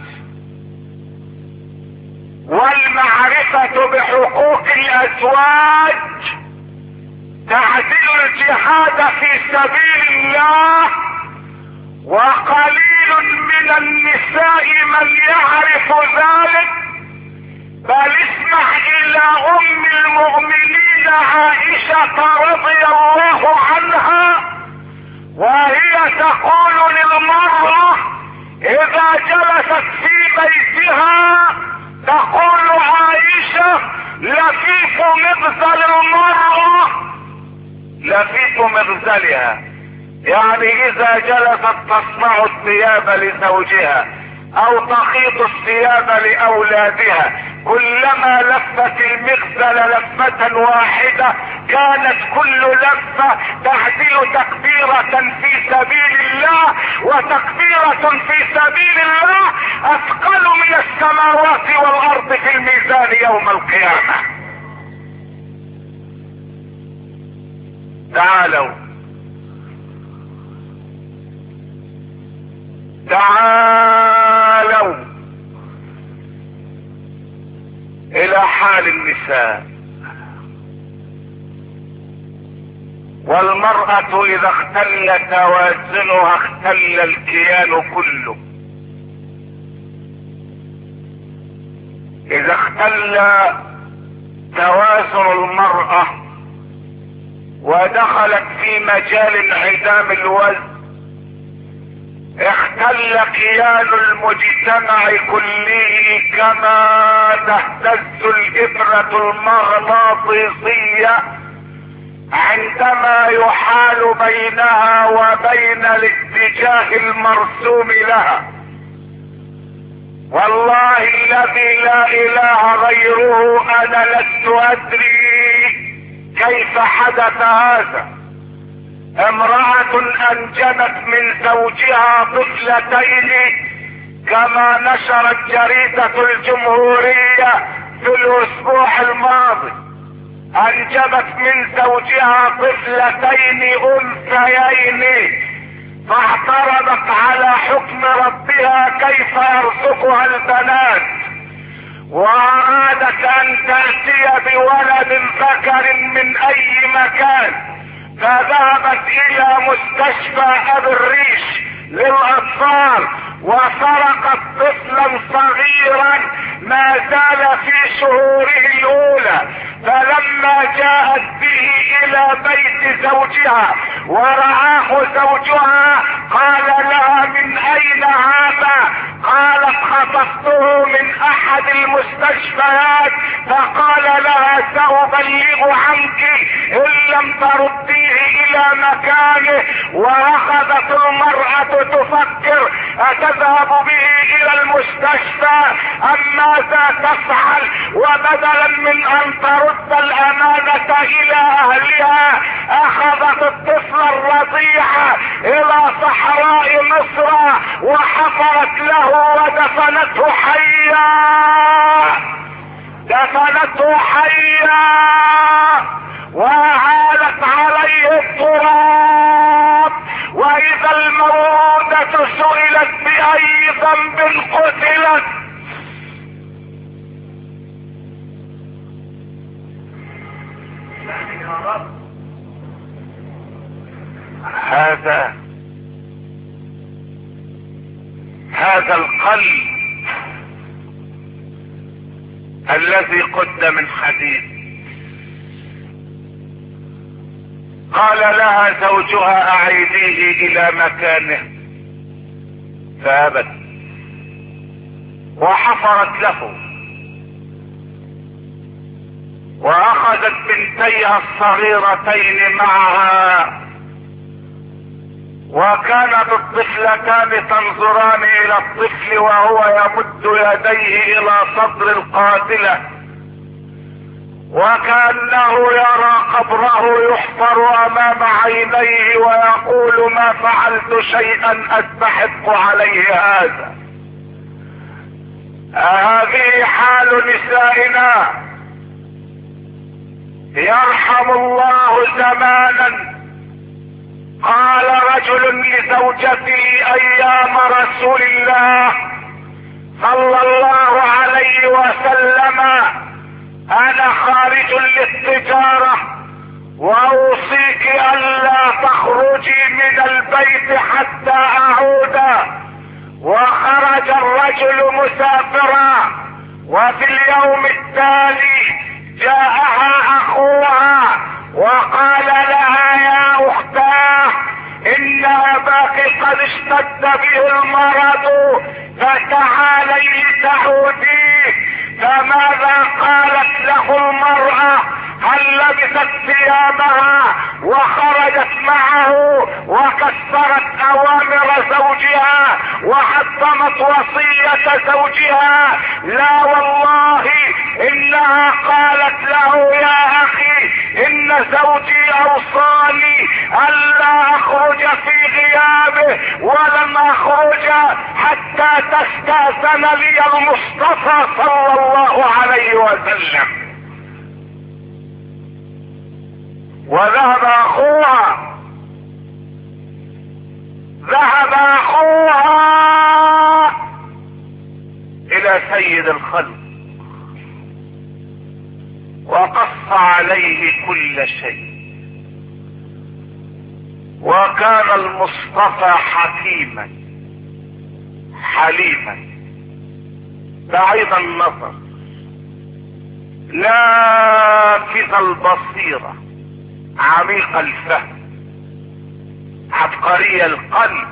Speaker 1: والمعرفة بحقوق الازواج تعدل الجهاد في سبيل الله، وقليل من النساء من يعرف ذلك. بل اسمع الى ام المؤمنين عائشة رضي الله عنها وهي تقول للمرأة اذا جلست في بيتها، تقول عائشة: لفيف مغزل المرأة، لفيف مغزلها، يعني اذا جلست تصنع الثياب لزوجها او تخيط الثياب لاولادها، كلما لفت المغزل لفة واحدة كانت كل لفة تعدل تكبيرة في سبيل الله، وتكبيرة في سبيل الله اثقل من السماوات والارض في الميزان يوم القيامة. تعالوا تعالوا الى حال النساء. والمرأة اذا اختل توازنها اختل الكيان كله. اذا اختل توازن المرأة ودخلت في مجال انعدام الوزن اختل كيان المجتمع كله، كما تهتز الإبرة المغناطيسية عندما يحال بينها وبين الاتجاه المرسوم لها. والله الذي لا اله غيره انا لست ادري كيف حدث هذا. امرأة انجبت من زوجها طفلتين كما نشرت جريدة الجمهورية في الاسبوع الماضي، انجبت من زوجها طفلتين انثيين، فاعترضت على حكم ربها كيف يرزقها البنات، وارادت ان تأتي بولد ذكر من اي مكان، فذهبت الى مستشفى ابي الريش للاطفال وسرقت طفلا صغيرا ما زال في شهوره الاولى، فلما جاءت به الى بيت زوجها ورآه زوجها قال لها من اين هذا؟ قالت خطفته من احد المستشفيات. فقال لها سأبلغ عنك ان لم ترديه الى مكانه. واخذت المرأة تفكر اتذهب به الى المستشفى ام ماذا تفعل؟ وبدلا من ان ترد الامانة الى اهلها اخذت الطفل الرضيع الى صحراء مصر وحفرت له ودفنته حيا، دفنته حيا وأعالت عليه التراب. واذا الموءودة سئلت باي ذنب قتلت هذا هذا القلب الذي قد من حديد. قال لها زوجها اعيديه الى مكانه فابت وحفرت له واخذت بنتيها الصغيرتين معها، وكانت الطفلتان تنظران الى الطفل وهو يمد يديه الى صدر القاتلة وكأنه يرى قبره يحفر امام عينيه ويقول ما فعلت شيئا استحق عليه هذا. هذه حال نسائنا. يرحم الله زمانا قال رجل لزوجته ايام رسول الله صلى الله عليه وسلم انا خارج للتجارة واوصيك الا تخرجي من البيت حتى اعود. وخرج الرجل مسافرا وفي اليوم التالي جاءها اخوها وقال لها يا اختاه ان اباك قد اشتد به المرض فتعالي لتعوديه. فماذا قالت له المرأة؟ هل لبست ثيابها وخرجت معه وكسرت اوامر زوجها وحطمت وصية زوجها؟ لا والله، انها قالت له يا اخي ان زوجي اوصاني الا اخرج في غيابه ولم اخرج حتى تستأذن لي المصطفى صلى الله عليه وسلم. وذهب اخوها ذهب اخوها الى سيد الخلق وقص عليه كل شيء. وكان المصطفى حكيما حليما بعيد النظر نافذ البصيرة عميق الفهم عبقري القلب.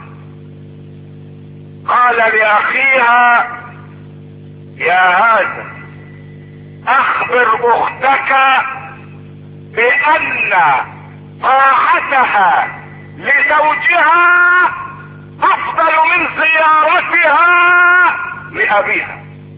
Speaker 1: قال لاخيها يا هذا اخبر اختك بان طاعتها لزوجها افضل من زيارتها لابيها.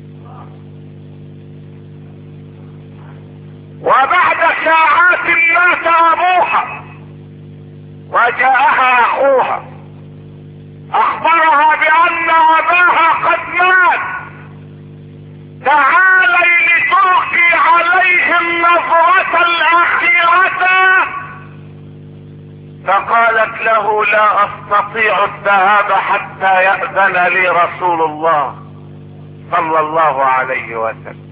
Speaker 1: وبعد ساعات مات ابوها وجاءها اخوها اخبرها بان اباها قد مات. تعالي لتلقي عليه النظرة الاخيرة. فقالت له لا استطيع الذهاب حتى يأذن لي رسول الله صلى الله عليه وسلم.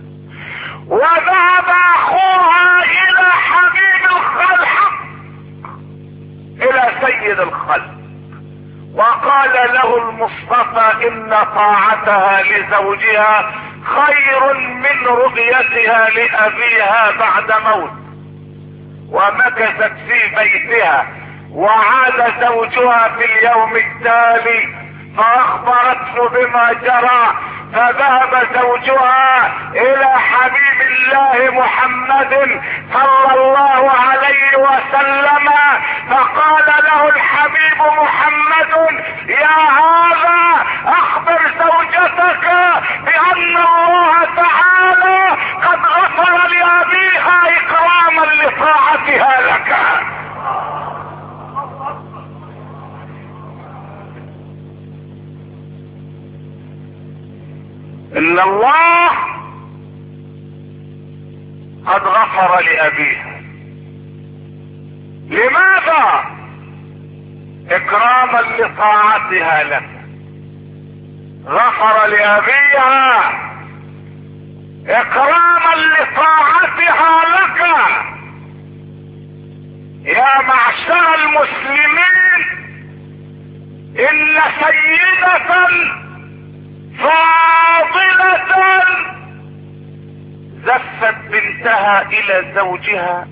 Speaker 1: وذهب اخوها الى حبيب الخلق الى سيد الخلق وقال له المصطفى ان طاعتها لزوجها خير من رؤيتها لأبيها بعد موت. ومكثت في بيتها، وعاد زوجها في اليوم التالي فأخبرته بما جرى، فذهب زوجها الى حبيب الله محمد صلى الله عليه وسلم، فقال له الحبيب محمد: يا هذا اخبر زوجتك بان الله تعالى قد غفر لابيها اكراما لطاعتها لك. ان الله قد غفر لابيها. لماذا؟ اكراما لطاعتها لك. غفر لابيها اكراما لطاعتها لك. يا معشر المسلمين، ان سيدة فاضلة زفت بنتها الى زوجها،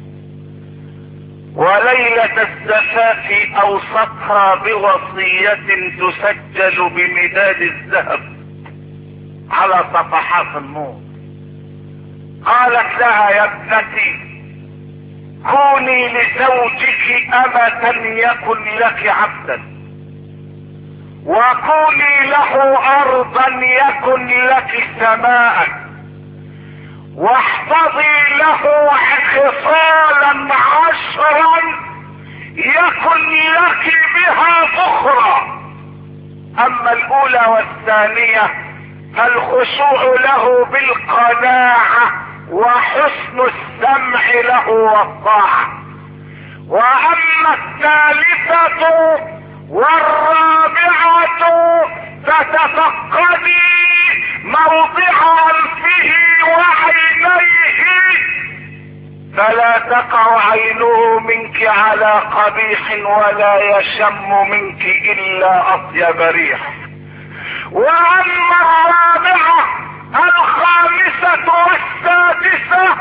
Speaker 1: وليلة الزفاف اوصتها بوصية تسجل بمداد الذهب على صفحات النور. قالت لها: يا ابنتي، كوني لزوجك أمة يكن لك عبدا، وكوني له ارضا يكن لك سماء، واحفظي له خصالا عشرا يكن لك بها ذخرا. اما الاولى والثانية فالخشوع له بالقناعة وحسن السمع له والطاعة. واما الثالثة والرابعة فتفقدي موضع انفه وعينيه، فلا تقع عينه منك على قبيح ولا يشم منك الا اطيب ريح. واما الرابعة الخامسة والسادسة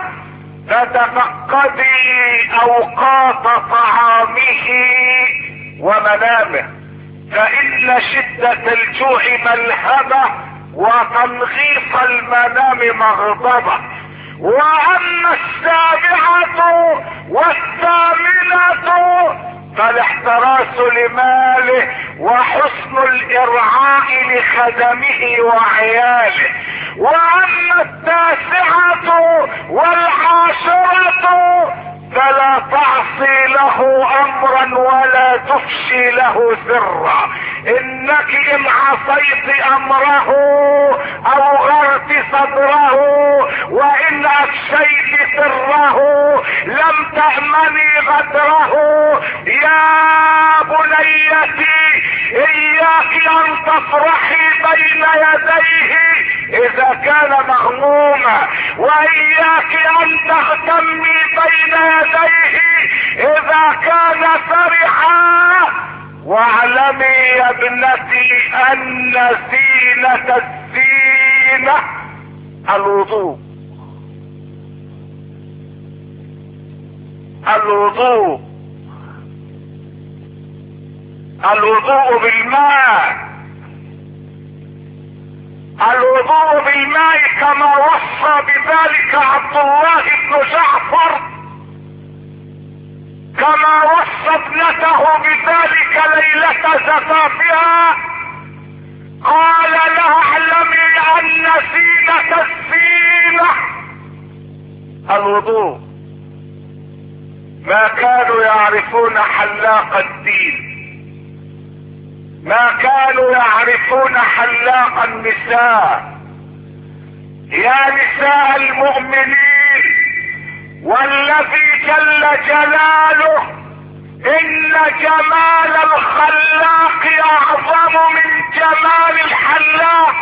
Speaker 1: فتفقدي اوقات طعامه ومنامه، فان شدة الجوع ملهبة وتنغيص المنام مغضبة. واما السابعة والثامنة فالاحتراس لماله وحسن الارعاء لخدمه وعياله. واما التاسعة والعاشرة فلا تعصي له امرا ولا تفشي له سرا، انك ان عصيت امره اوغرت صدره، وان افشيت سره لم تأمني غدره. يا بنيتي، اياك ان تفرحي بين يديه اذا كان مغموما، واياك ان تغتمي بين يديه اذا كان فرحا. واعلمي يا ابنتي ان زينة الزينة الوضوء. الوضوء الوضوء بالماء. الوضوء بالماء كما وصى بذلك عبد الله بن جعفر، كما وصى ابنته بذلك ليلة زفافها. قال لها: اعلمي ان زينة الزينة الوضوء. ما كانوا يعرفون حلاق الدين، ما كانوا يعرفون حلاق النساء. يا نساء المؤمنين، والذي جل جلاله ان جمال الخلاق اعظم من جمال الحلاق.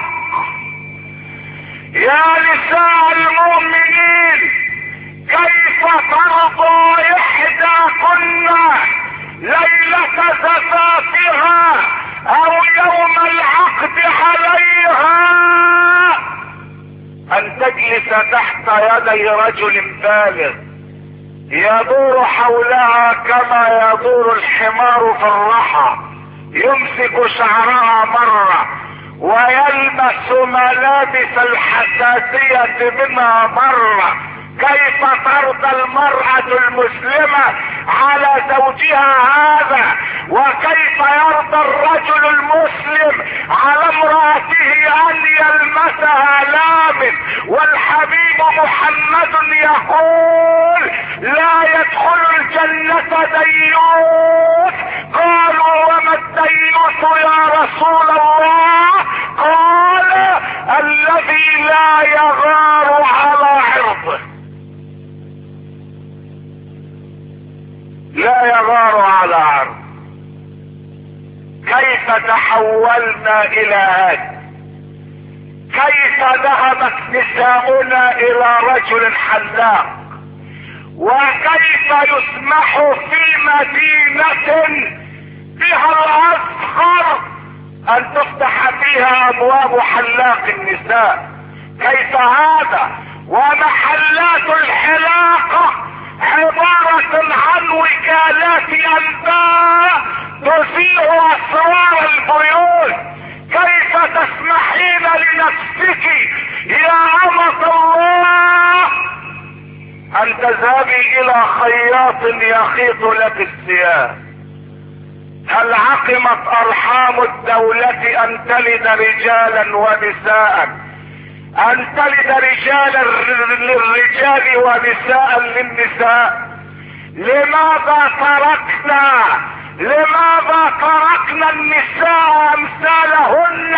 Speaker 1: يا نساء المؤمنين، كيف ترضى احداكن ليلة زفافها او يوم العقد عليها يدي رجل بالغ يدور حولها كما يدور الحمار في الرحى، يمسك شعرها مرة ويلمس ملابس الحساسية منها مرة. كيف ترضى المرأة المسلمة على زوجها هذا؟ وكيف يرضى الرجل المسلم على امرأته ان يلمسها لامس؟ والحبيب محمد يقول لا يدخل الجنة ديوث. قالوا وما الديوث يا رسول الله؟ قال الذي لا يغار على عرضه، لا يغار على عرض. كيف تحولنا الى هذا؟ كيف ذهبت نساؤنا الى رجل حلاق؟ وكيف يسمح في مدينة بها الاصغر ان تفتح فيها ابواب حلاق النساء؟ كيف هذا ومحلات الحلاقة عبارة عن وكالات انباء تثير اسرار البيوت؟ كيف تسمحين لنفسك يا أمة الله ان تذهبي الى خياط يخيط لك الثياب؟ هل عقمت ارحام الدولة ان تلد رجالا ونساء، ان تلد رجالا للرجال ونساء للنساء؟ لماذا تركنا لماذا تركنا النساء امثالهن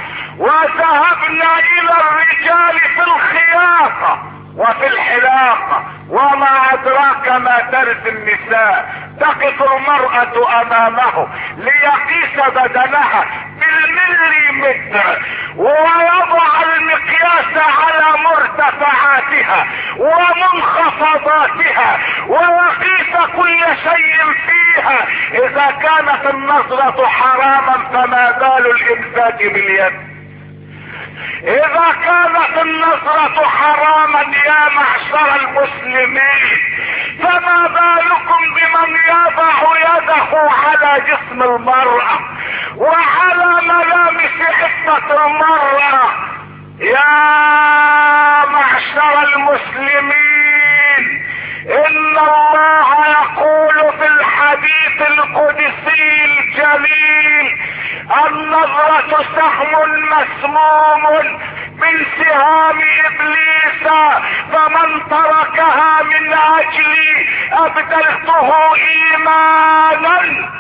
Speaker 1: وذهبنا الى الرجال في الخياطة وفي الحلاقة؟ وما ادراك ما ترث النساء. تقف المرأة امامه ليقيس بدنها بالمليمتر ويضع المقياس على مرتفعاتها ومنخفضاتها ويقيس كل شيء فيها. اذا كانت النظرة حراما فما بال الامساك باليد؟ اذا كانت النظرة حراما يا معشر المسلمين فما بالكم بمن يضع يده على جسم المرأة وعلى ملامس عفة المرأة؟ يا معشر المسلمين، ان الله يقول في الحديث القدسي الجليل: النظرة سهم مسموم من سهام ابليس، فمن تركها من اجلي ابدلته ايمانا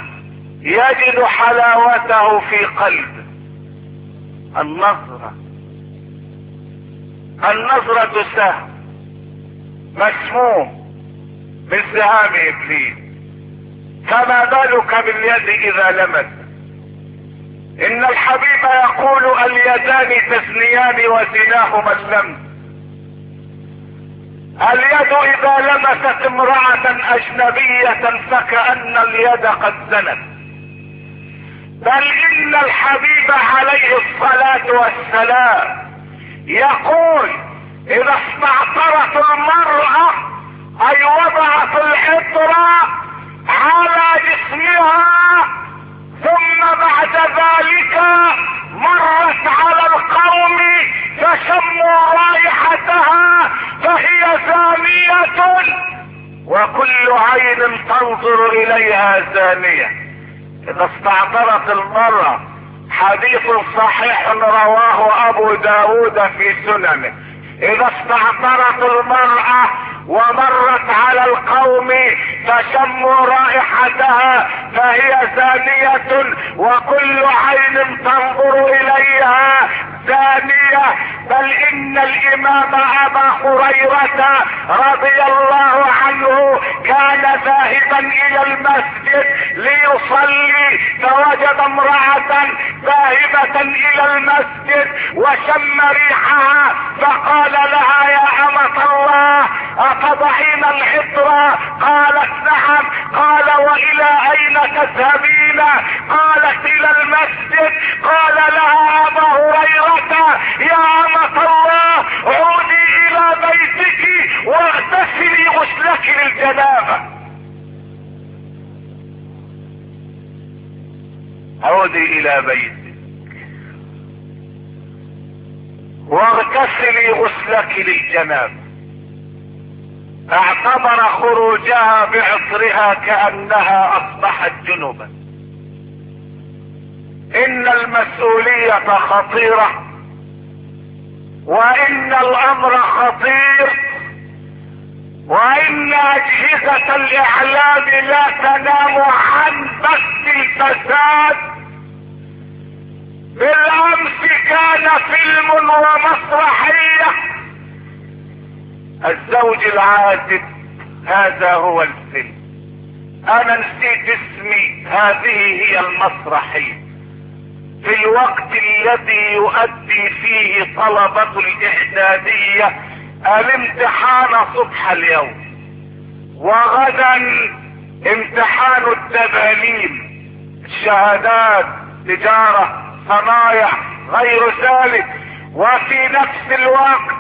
Speaker 1: يجد حلاوته في قلبه. النظرة النظرة سهم مسموم من سهام ابليس، فما بالك باليد اذا لمس؟ ان الحبيب يقول: اليدان تزنيان وزناهما اللمس. اليد اذا لمست امرأة اجنبية فكأن اليد قد زنت. بل ان الحبيب عليه الصلاة والسلام يقول: اذا استعطرت المرأة اي وضعت العطر على جسمها ثم بعد ذلك مرت على القوم فشموا رائحتها فهي زانية، وكل عين تنظر اليها زانية. اذا استعطرت المرأة، حديث صحيح رواه ابو داود في سننه، اذا استعطرت المرأة ومرت على القوم فشموا رائحتها فهي زانية، وكل عين تنظر اليها زانية. بل ان الامام ابا هريرة رضي الله عنه كان ذاهبا الى المسجد ليصلي فوجد امرأة ذاهبة الى المسجد وشم ريحها فقال لها: يا امة الله اتضعين العطر؟ قالت: نعم. قال: والى اين تذهبين؟ قالت: الى المسجد. قال لها ابا هريرة: يا امة الله عودي الى بيتك غسلك للجنابة. عودي الى بيتك واغتسلي غسلك للجنابة. اعتبر خروجها بعطرها كأنها اصبحت جنبا. ان المسؤولية خطيرة وان الامر خطير، وان اجهزة الاعلام لا تنام عن بث الفساد. بالامس كان فيلم ومسرحية الزوج العازب، هذا هو الفيلم. انا نسيت اسمي، هذه هي المسرحية. في الوقت الذي يؤدي فيه طلبة الاعدادية الامتحان صبح اليوم، وغدا امتحان الدبالين، شهادات، تجارة، صنايع، غير ذلك. وفي نفس الوقت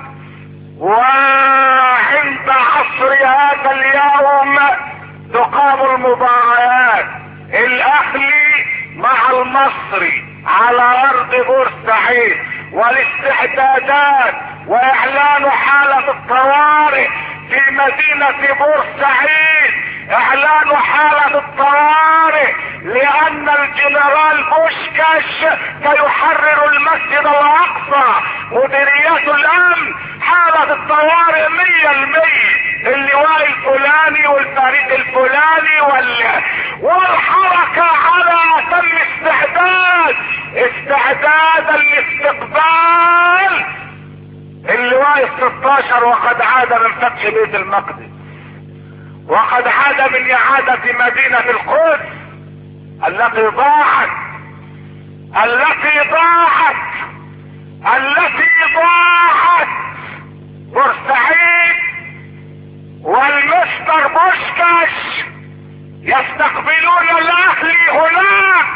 Speaker 1: وعند عصر هذا اليوم تقام المباريات، الاهلي مع المصري على ارض بورسعيد، والاستعدادات واعلان حالة الطوارئ في مدينة بورسعيد. اعلان حالة الطوارئ لان الجنرال بوشكاش سيحرر المسجد الاقصى. مديريات الامن حالة الطوارئ مية المية، اللواء الفلاني والفريق الفلاني وال... والحركة على اتم استعداد، استعدادا لاستقبال اللواء الستاشر، وقد عاد من فتح بيت المقدس، وقد عاد من اعادة مدينة القدس التي ضاعت التي ضاعت التي ضاعت بورسعيد. والمستر بوشكاش يستقبلون الاهلي هناك.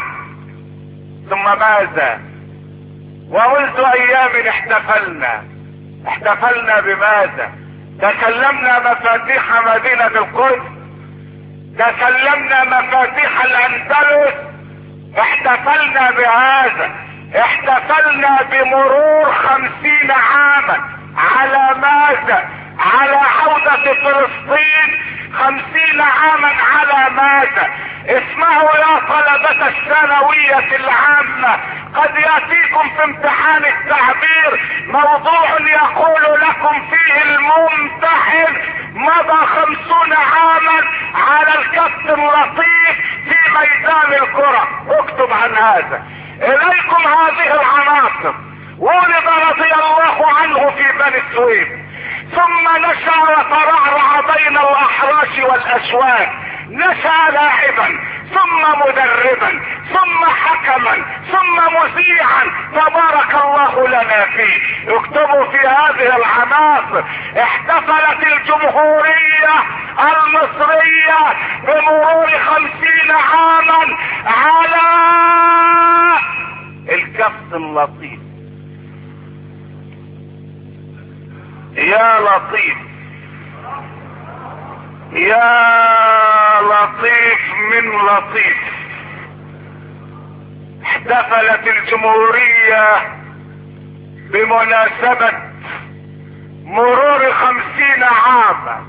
Speaker 1: ثم ماذا؟ ومنذ ايام احتفلنا احتفلنا بماذا؟ تسلمنا مفاتيح مدينة القدس، تسلمنا مفاتيح الاندلس. احتفلنا بهذا، احتفلنا بمرور خمسين عاما على ماذا؟ على عودة فلسطين. خمسين عاما على ماذا؟ اسمعوا يا طلبة الثانوية العامة، قد يأتيكم في امتحان التعبير موضوع يقول لكم فيه الممتحن مضى خمسون عاما على الكابتن لطيف في ميدان الكرة. اكتب عن هذا. اليكم هذه العناصر. ولد رضي الله عنه في بني سويف، ثم نشأ وترعرع بين الاحراش والاشواك. نشأ لاعبا، ثم مدربا، ثم حكما، ثم مذيعا، تبارك الله لنا فيه. اكتبوا في هذه العناصر. احتفلت الجمهورية المصرية بمرور خمسين عاما على الكابتن لطيف. يا لطيف يا لطيف من لطيف. احتفلت الجمهورية بمناسبة مرور خمسين عاما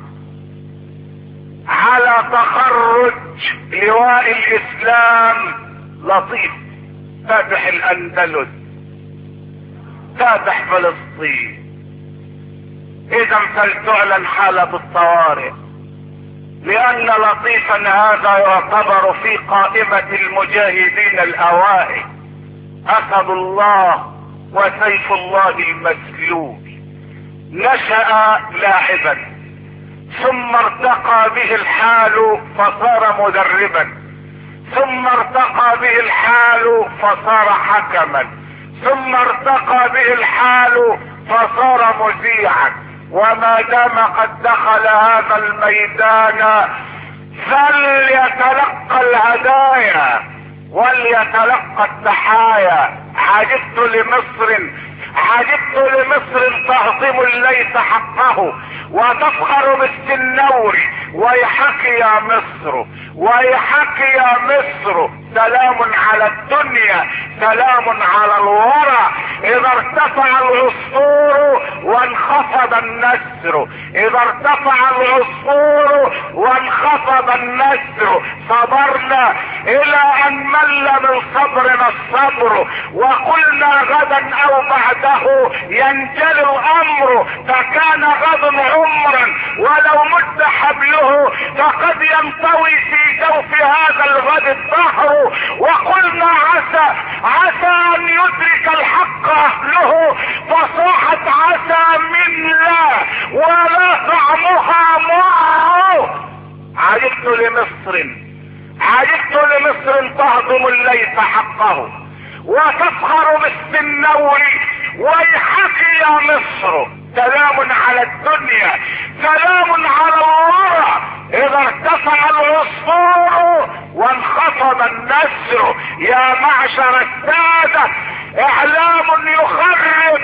Speaker 1: على تخرج لواء الاسلام لطيف، فاتح الاندلس، فاتح فلسطين. اذا فلتعلن حالة الطوارئ، لان لطيفا هذا يعتبر في قائمة المجاهدين الاوائل. اسد الله وسيف الله المسلول. نشأ لاعبا، ثم ارتقى به الحال فصار مدربا، ثم ارتقى به الحال فصار حكما، ثم ارتقى به الحال فصار مذيعا. وما دام قد دخل هذا الميدان فليتلقى الهدايا وليتلقى التحايا. عجبت لمصر عجبت لمصر تهضم الليث حقه وتفخر بالسنور. ويحك يا مصر، ويحك يا مصر، سلام على الدنيا، سلام على الورى. اذا ارتفع العصفور وانخفض النسر، اذا ارتفع العصفور وانخفض النسر، صبرنا الى ان مل من صبرنا الصبر، وقلنا غدا او بعده ينجلي الامر، فكان غد عمرا ولو مد حبله فقد ينطوي في جوف هذا الغد الدهر. وقلنا عسى عسى ان يدرك الحق اهله، فصاحت عسى من لا ولا طعمها معه. عجبت لمصر، عجبت لمصر تهضم الليث حقه وتفخر بالسنور. ويحك يا مصر، سلام على الدنيا، سلام على الورى. اذا ارتفع العصفور وانخفض النسر. يا معشر السادة، اعلام يخرب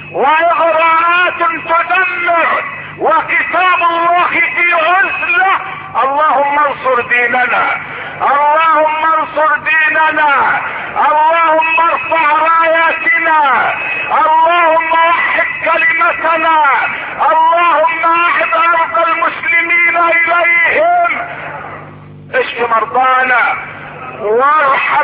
Speaker 1: واغراءات تدمر وكتاب الله في عزلة. اللهم انصر ديننا، اللهم انصر ديننا، اللهم ارفع راياتنا، اللهم وحد كلمتنا، اللهم اعد ارض المسلمين اليهم. اشف مرضانا وارحم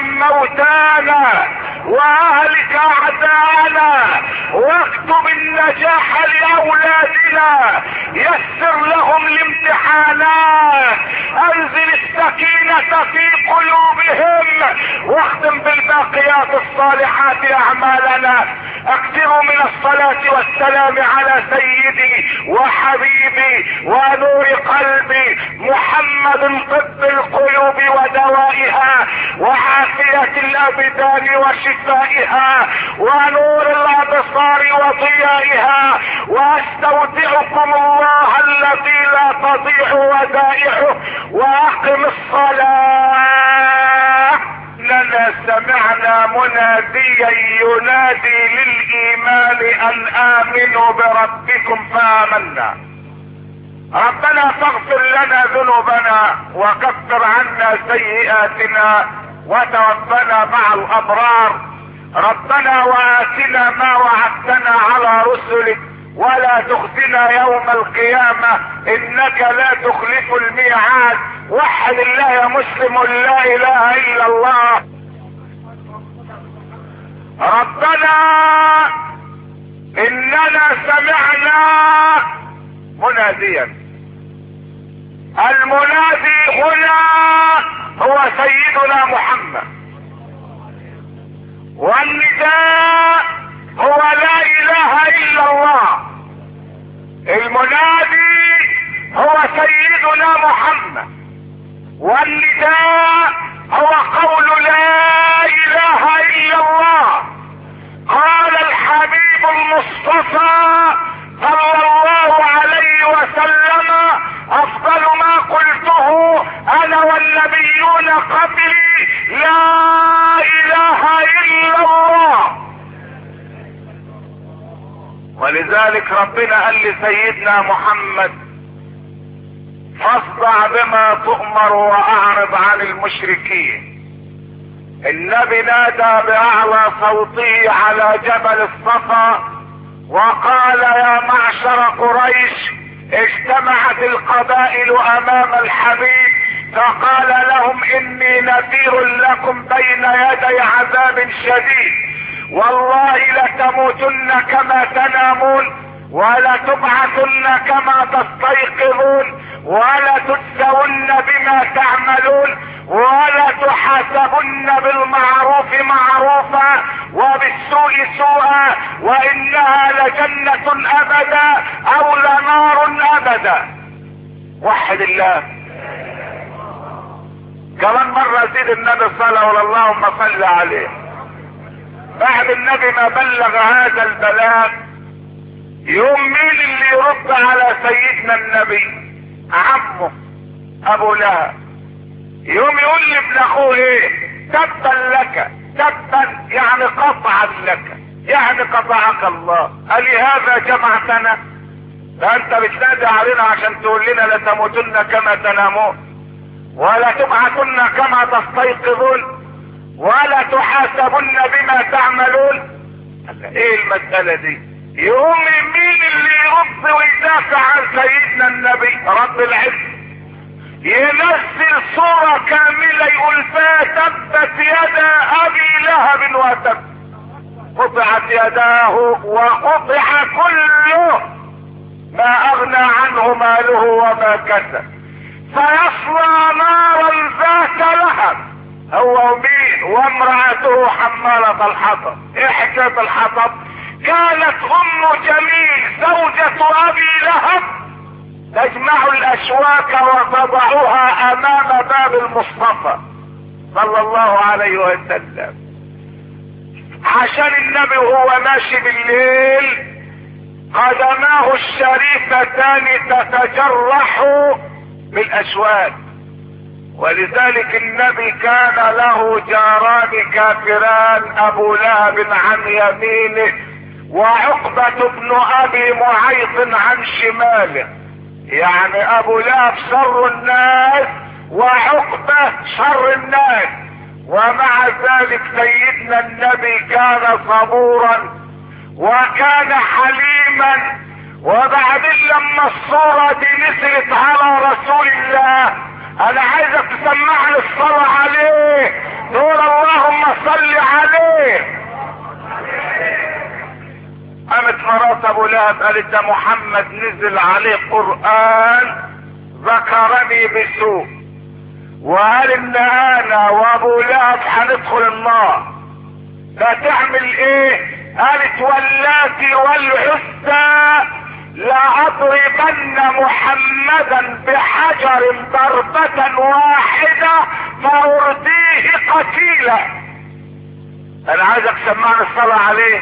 Speaker 1: موتانا واهلك اعداءنا واكتب النجاح لاولادنا. يسر لهم الامتحانات، انزل السكينة في قلوبهم، واختم بالباقيات الصالحات اعمالنا. اكثروا من الصلاة والسلام على سيدي وحبيبي ونور قلبي محمد، طب القلوب ودوائها وعافية الابدان وشفائها ونور الابصار وضيائها. واستودعكم الله الذي لا تضيع ودائعه، واقم الصلاة. لنا سمعنا مناديا ينادي للايمان ان امنوا بربكم فامنا. ربنا فاغفر لنا ذنوبنا وكفر عنا سيئاتنا وتوفنا مع الابرار. ربنا واتنا ما وعدتنا على رسلك ولا تخزنا يوم القيامة انك لا تخلف الميعاد. وحد الله يا مسلم، لا اله الا الله. ربنا اننا سمعنا مناديا، المنادي هنا هو سيدنا محمد، والنداء هو لا اله الا الله. المنادي هو سيدنا محمد، والنداء هو قول لا اله الا الله. قال الحبيب المصطفى صلى الله عليه وسلم: افضل ما قلته انا والنبيون قبلي لا اله الا الله. ولذلك ربنا قال لسيدنا محمد: فاصدع بما تؤمر واعرض عن المشركين. النبي نادى باعلى صوته على جبل الصفا وقال: يا معشر قريش، اجتمعت القبائل امام الحبيب، فقال لهم: اني نذير لكم بين يدي عذاب شديد، والله لتموتن كما تنامون ولتبعثن كما تستيقظون ولتجزون بما تعملون ولتحاسبن بالمعروف معروفا وبالسوء سوءا، وانها لجنة ابدا او لنار ابدا. وحد الله. كمان مرة زيد النبي صلى اللهم صل عليه. بعد النبي ما بلغ هذا البلاغ، يوم مين اللي يرد على سيدنا النبي؟ عمه ابو لهب. يوم يقول لابن اخوه ايه؟ تبا لك، تبا يعني قطعا لك، يعني قطعك الله. ألهذا جمعتنا؟ ده انت بتنادي علينا عشان تقول لنا لتموتن كما تنامون ولا تبعثن كما تستيقظون ولا تحاسبن بما تعملون. ايه المسألة دي؟ يقوم مين اللي يرد ويدافع عن سيدنا النبي رب العزة؟ ينزل صورة كاملة يقول فيها تبت يدا ابي لهب وتب، قطعت يداه وقطع كله ما اغنى عنه ماله وما كسب سيصلى نارا ذات لهب هو ومين وامرأته حمالة الحطب. ايه حكاية الحطب؟ كانت ام جميل زوجة ابي لهب تجمع الاشواك وتضعها امام باب المصطفى صلى الله عليه وسلم عشان النبي وهو ماشي بالليل قدماه الشريفتان تتجرح بالاشواك. ولذلك النبي كان له جاران كافران ابو لهب عن يمينه وعقبة بن ابي معيط عن شماله. يعني ابو لهب شر الناس وعقبة شر الناس، ومع ذلك سيدنا النبي كان صبورا وكان حليما. وبعدين لما الصورة دي نزلت على رسول الله انا عايزك تسمعني الصلاة عليه تقول اللهم صل عليه. قامت مرات ابو لهب قالت ده محمد نزل عليه قرآن ذكرني بسوء وقال ان انا وابو لهب هندخل النار. ده تعمل ايه؟ قالت واللاتي والعزى لأضربن محمدا بحجر ضربة واحدة فأرضيه قتيلا. انا عايزك تسمعني الصلاة عليه.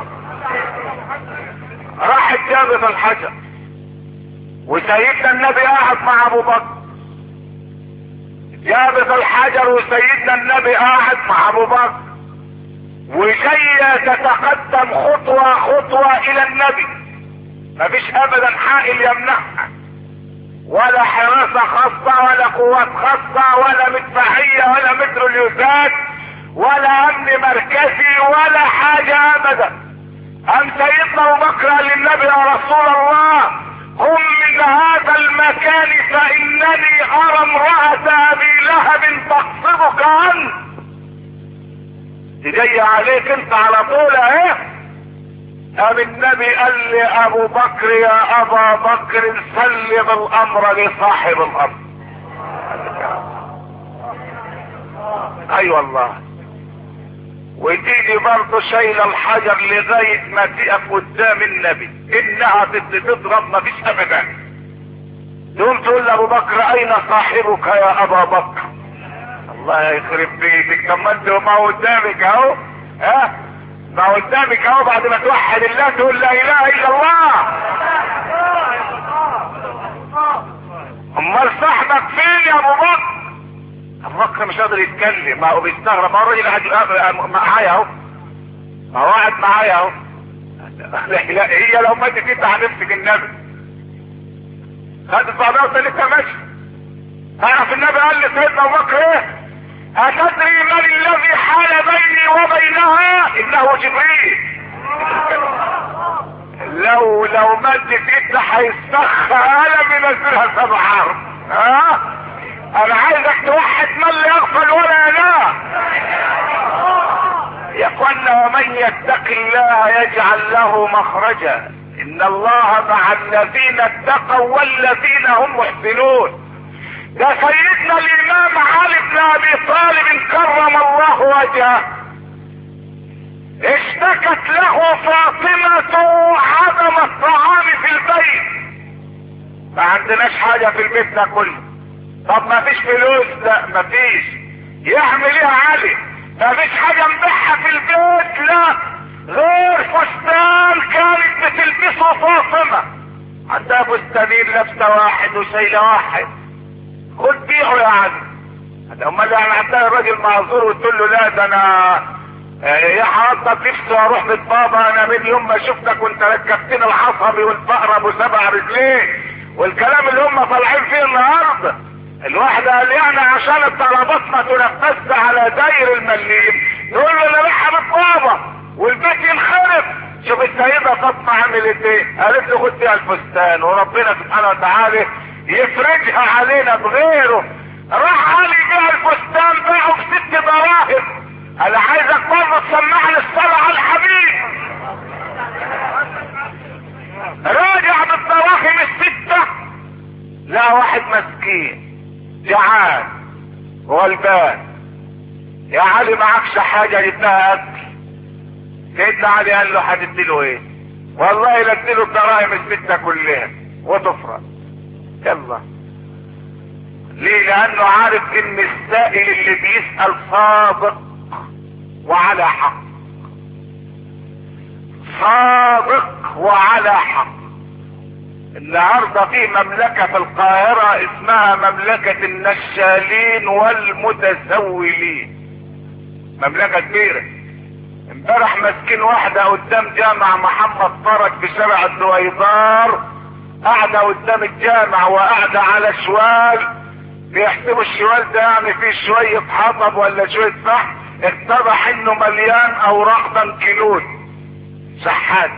Speaker 1: راحت جابت الحجر وسيدنا النبي قاعد مع ابو بكر. جابت الحجر وسيدنا النبي قاعد مع ابو بكر وجاية تتقدم خطوة خطوة الى النبي. مفيش ابدا حائل يمنعها ولا حراسة خاصة ولا قوات خاصة ولا مدفعية ولا متروليوزات ولا امن مركزي ولا حاجة ابدا. ام سيدنا ابو بكر قال للنبي يا رسول الله قم من هذا المكان فانني ارى امرأة ابي لهب تقصدك عنه. دي جاية عليك انت على طول اهي. قام النبي قال لي ابو بكر يا ابا بكر سلم الامر لصاحب الامر. اي أيوة والله. وتيجي برضه شايله الحجر لغايه ما تقف قدام النبي انها تضرب مفيش ابدا. تقوم تقول لابو بكر اين صاحبك يا ابا بكر؟ الله يخرب بيتك. طب ما انت ما قدامك اهو. ها ما قدامك اهو بعد ما توحد الله تقول لا اله الا الله. امال صاحبك فين يا ابو بكر؟ ابو بكر مش قادر يتكلم. ما هو بيستغرب. ما هو الراجل قاعد معايا اهو. ما هو قاعد معايا اهو. لا هي لو ماتت انت هتمسك النبي. خدت بعضها وسالتها ماشي. اعرف النبي قال لسيدنا ابو بكر ايه؟ اتدري من الذي حال بيني وبينها؟ انه جبريل. لو لو مدت انت هيستخفى قلم ينزلها سبع عرض. ها انا عايزك توحد من لا يغفل ولا ينام. يا اخوانا ومن يتق الله يجعل له مخرجا ان الله مع الذين اتقوا والذين هم محسنون. ده سيدنا الامام علي بن ابي طالب كرم الله وجهه اشتكت له فاطمة عدم الطعام في البيت. ما عندناش حاجة في البيت ناكل. طب ما فيش فلوس؟ لا ما فيش. يعمل ايه علي؟ ما فيش حاجة نبيعها في البيت؟ لا غير فستان كانت بتلبسه فاطمة. عندها فستانين لابسة واحد وشايلة واحد. خد بيعه يا علي. امال يعني هتلاقي الراجل معذور وتقول له لا ده انا يا حاطط نفسي اروح بيت بابا، انا من يوم ما شفتك وانت ركبتني العصبي والفقر ابو سبع رجلين والكلام اللي هم طالعين فيه النهارده. الواحد قال يعني عشان الطلبات ما تنفذش على داير المليم يقول له انا رايح بيت بابا والبيت ينخرب. شوف السيدة فاطمة عملت ايه؟ قالت له خد فيها الفستان وربنا سبحانه وتعالى يفرجها علينا بغيره. راح علي بيها الفستان باعه بست دراهم. انا عايزك برضه تسمعني الصلاة على الحبيب. راجع بالدراهم الستة لا واحد مسكين جعان غلبان. يا علي معكش حاجة جبناها اكل. سيدنا علي قال له هتديله ايه؟ والله لا اديله الدراهم الستة كلها وتفرق. يلا ليه؟ لانه عارف ان السائل اللي بيسأل صادق وعلى حق. صادق وعلى حق. النهارده في مملكة في القاهرة اسمها مملكة النشالين والمتسولين. مملكة كبيرة. امبارح ماسكين واحدة قدام جامع محمد فرج في شارع الدويدار، قاعدة قدام الجامع وقاعدة على شوال بيحسبوا الشوال ده يعني فيه شوية حطب ولا شوية فحم، اتضح انه مليان اوراق بنكنوت شحات.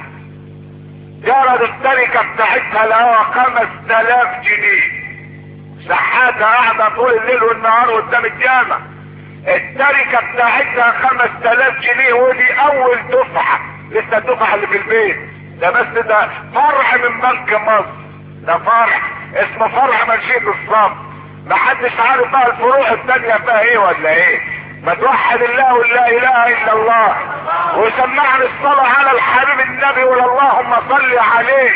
Speaker 1: جرد التركة بتاعتها لها خمس تلاف جنيه. شحاتة قاعدة طول الليل والنهار قدام الجامع. التركة بتاعتها خمس تلاف جنيه ودي اول دفعة، لسه الدفعة اللي في البيت ده بس ده فرع من بنك مصر. ده فرع اسمه فرع مشيط الصبر. محدش عارف بقى الفروع التانية فيها ايه ولا ايه. ما توحد الله ولا اله الا الله وسمعنا الصلاة على الحبيب النبي ولا اللهم صل عليه.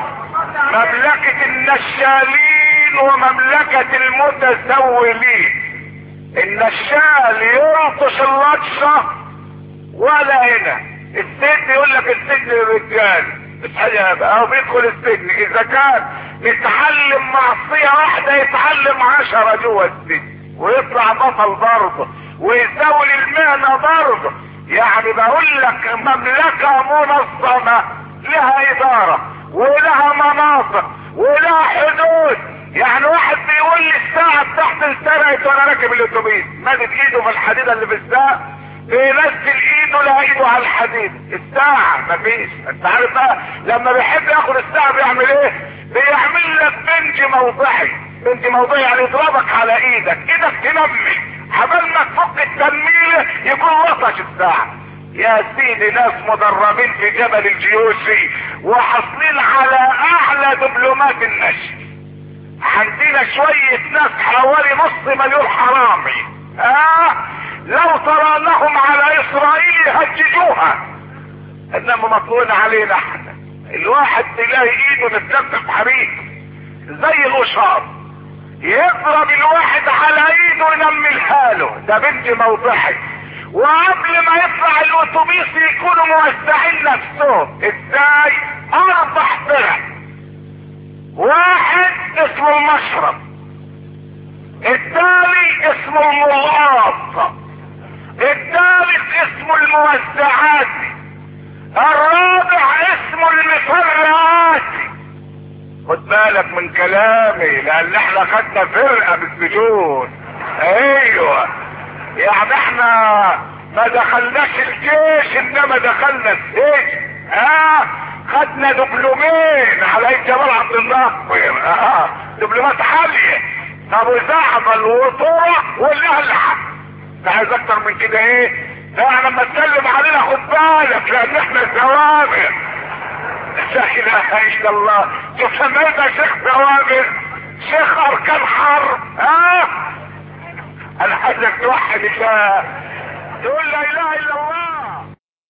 Speaker 1: مملكة النشالين ومملكة المتسولين. النشال يلطش اللطشة ولا هنا. السجن يقول لك السجن للرجال مش حاجة بقى او بيدخل السجن اذا كان يتعلم معصية واحدة يتعلم عشرة جوه السجن ويطلع بطل برضه ويساوي المهنة برضه. يعني بقول لك مملكة منظمة لها ادارة ولها مناطق ولها حدود. يعني واحد بيقول لي الساعة بتاعت اتسرقت وانا راكب الاتوبيس، مادت ايده في الحديدة اللي في الساعة بينزل ايده لا ايده على الحديد. الساعة مفيش. انت عارف بقى لما بيحب ياخد الساعة بيعمل ايه؟ بيعمل لك بنج موضعي. بنج موضعي يعني يضربك على ايدك، ايدك تنمي حبال ما تفك التنميلة يكون وطش الساعة. يا سيدي ناس مدربين في جبل الجيوشي وحاصلين على اعلى دبلومات النشر. عندنا شوية ناس حوالي نص مليون حرامي اه لو ترانهم على اسرائيل يهججوها، انما مطلوبين علينا احنا. الواحد تلاقي ايده تتلف حريق زي القشار يضرب الواحد على ايده ينملها له. ده بنت موضحي. وقبل ما يطلع الاتوبيس يكونوا موزعين نفسهم ازاي؟ اربع فرق. واحد اسمه المشرب، الثاني اسمه الملقاط، الثالث اسمه الموزعات، الرابع اسمه المفرقات. خد بالك من كلامي لان احنا خدنا فرقة بالسجون. ايوه يعني احنا ما دخلناش الجيش انما دخلنا السجن. اه خدنا دبلومين على جمال عبد الناصر. اه دبلومات عالية. ابو زعبل وطرق والقلعة. انت عايز اكتر من كده ايه؟ لا لما تكلم علينا خد بالك لان احنا ثوابت. لا اله الا الله. شوف سميتها شيخ ثوابت، شيخ اركان حرب. اه انا عايزك توحد الله تقول لا اله الا الله.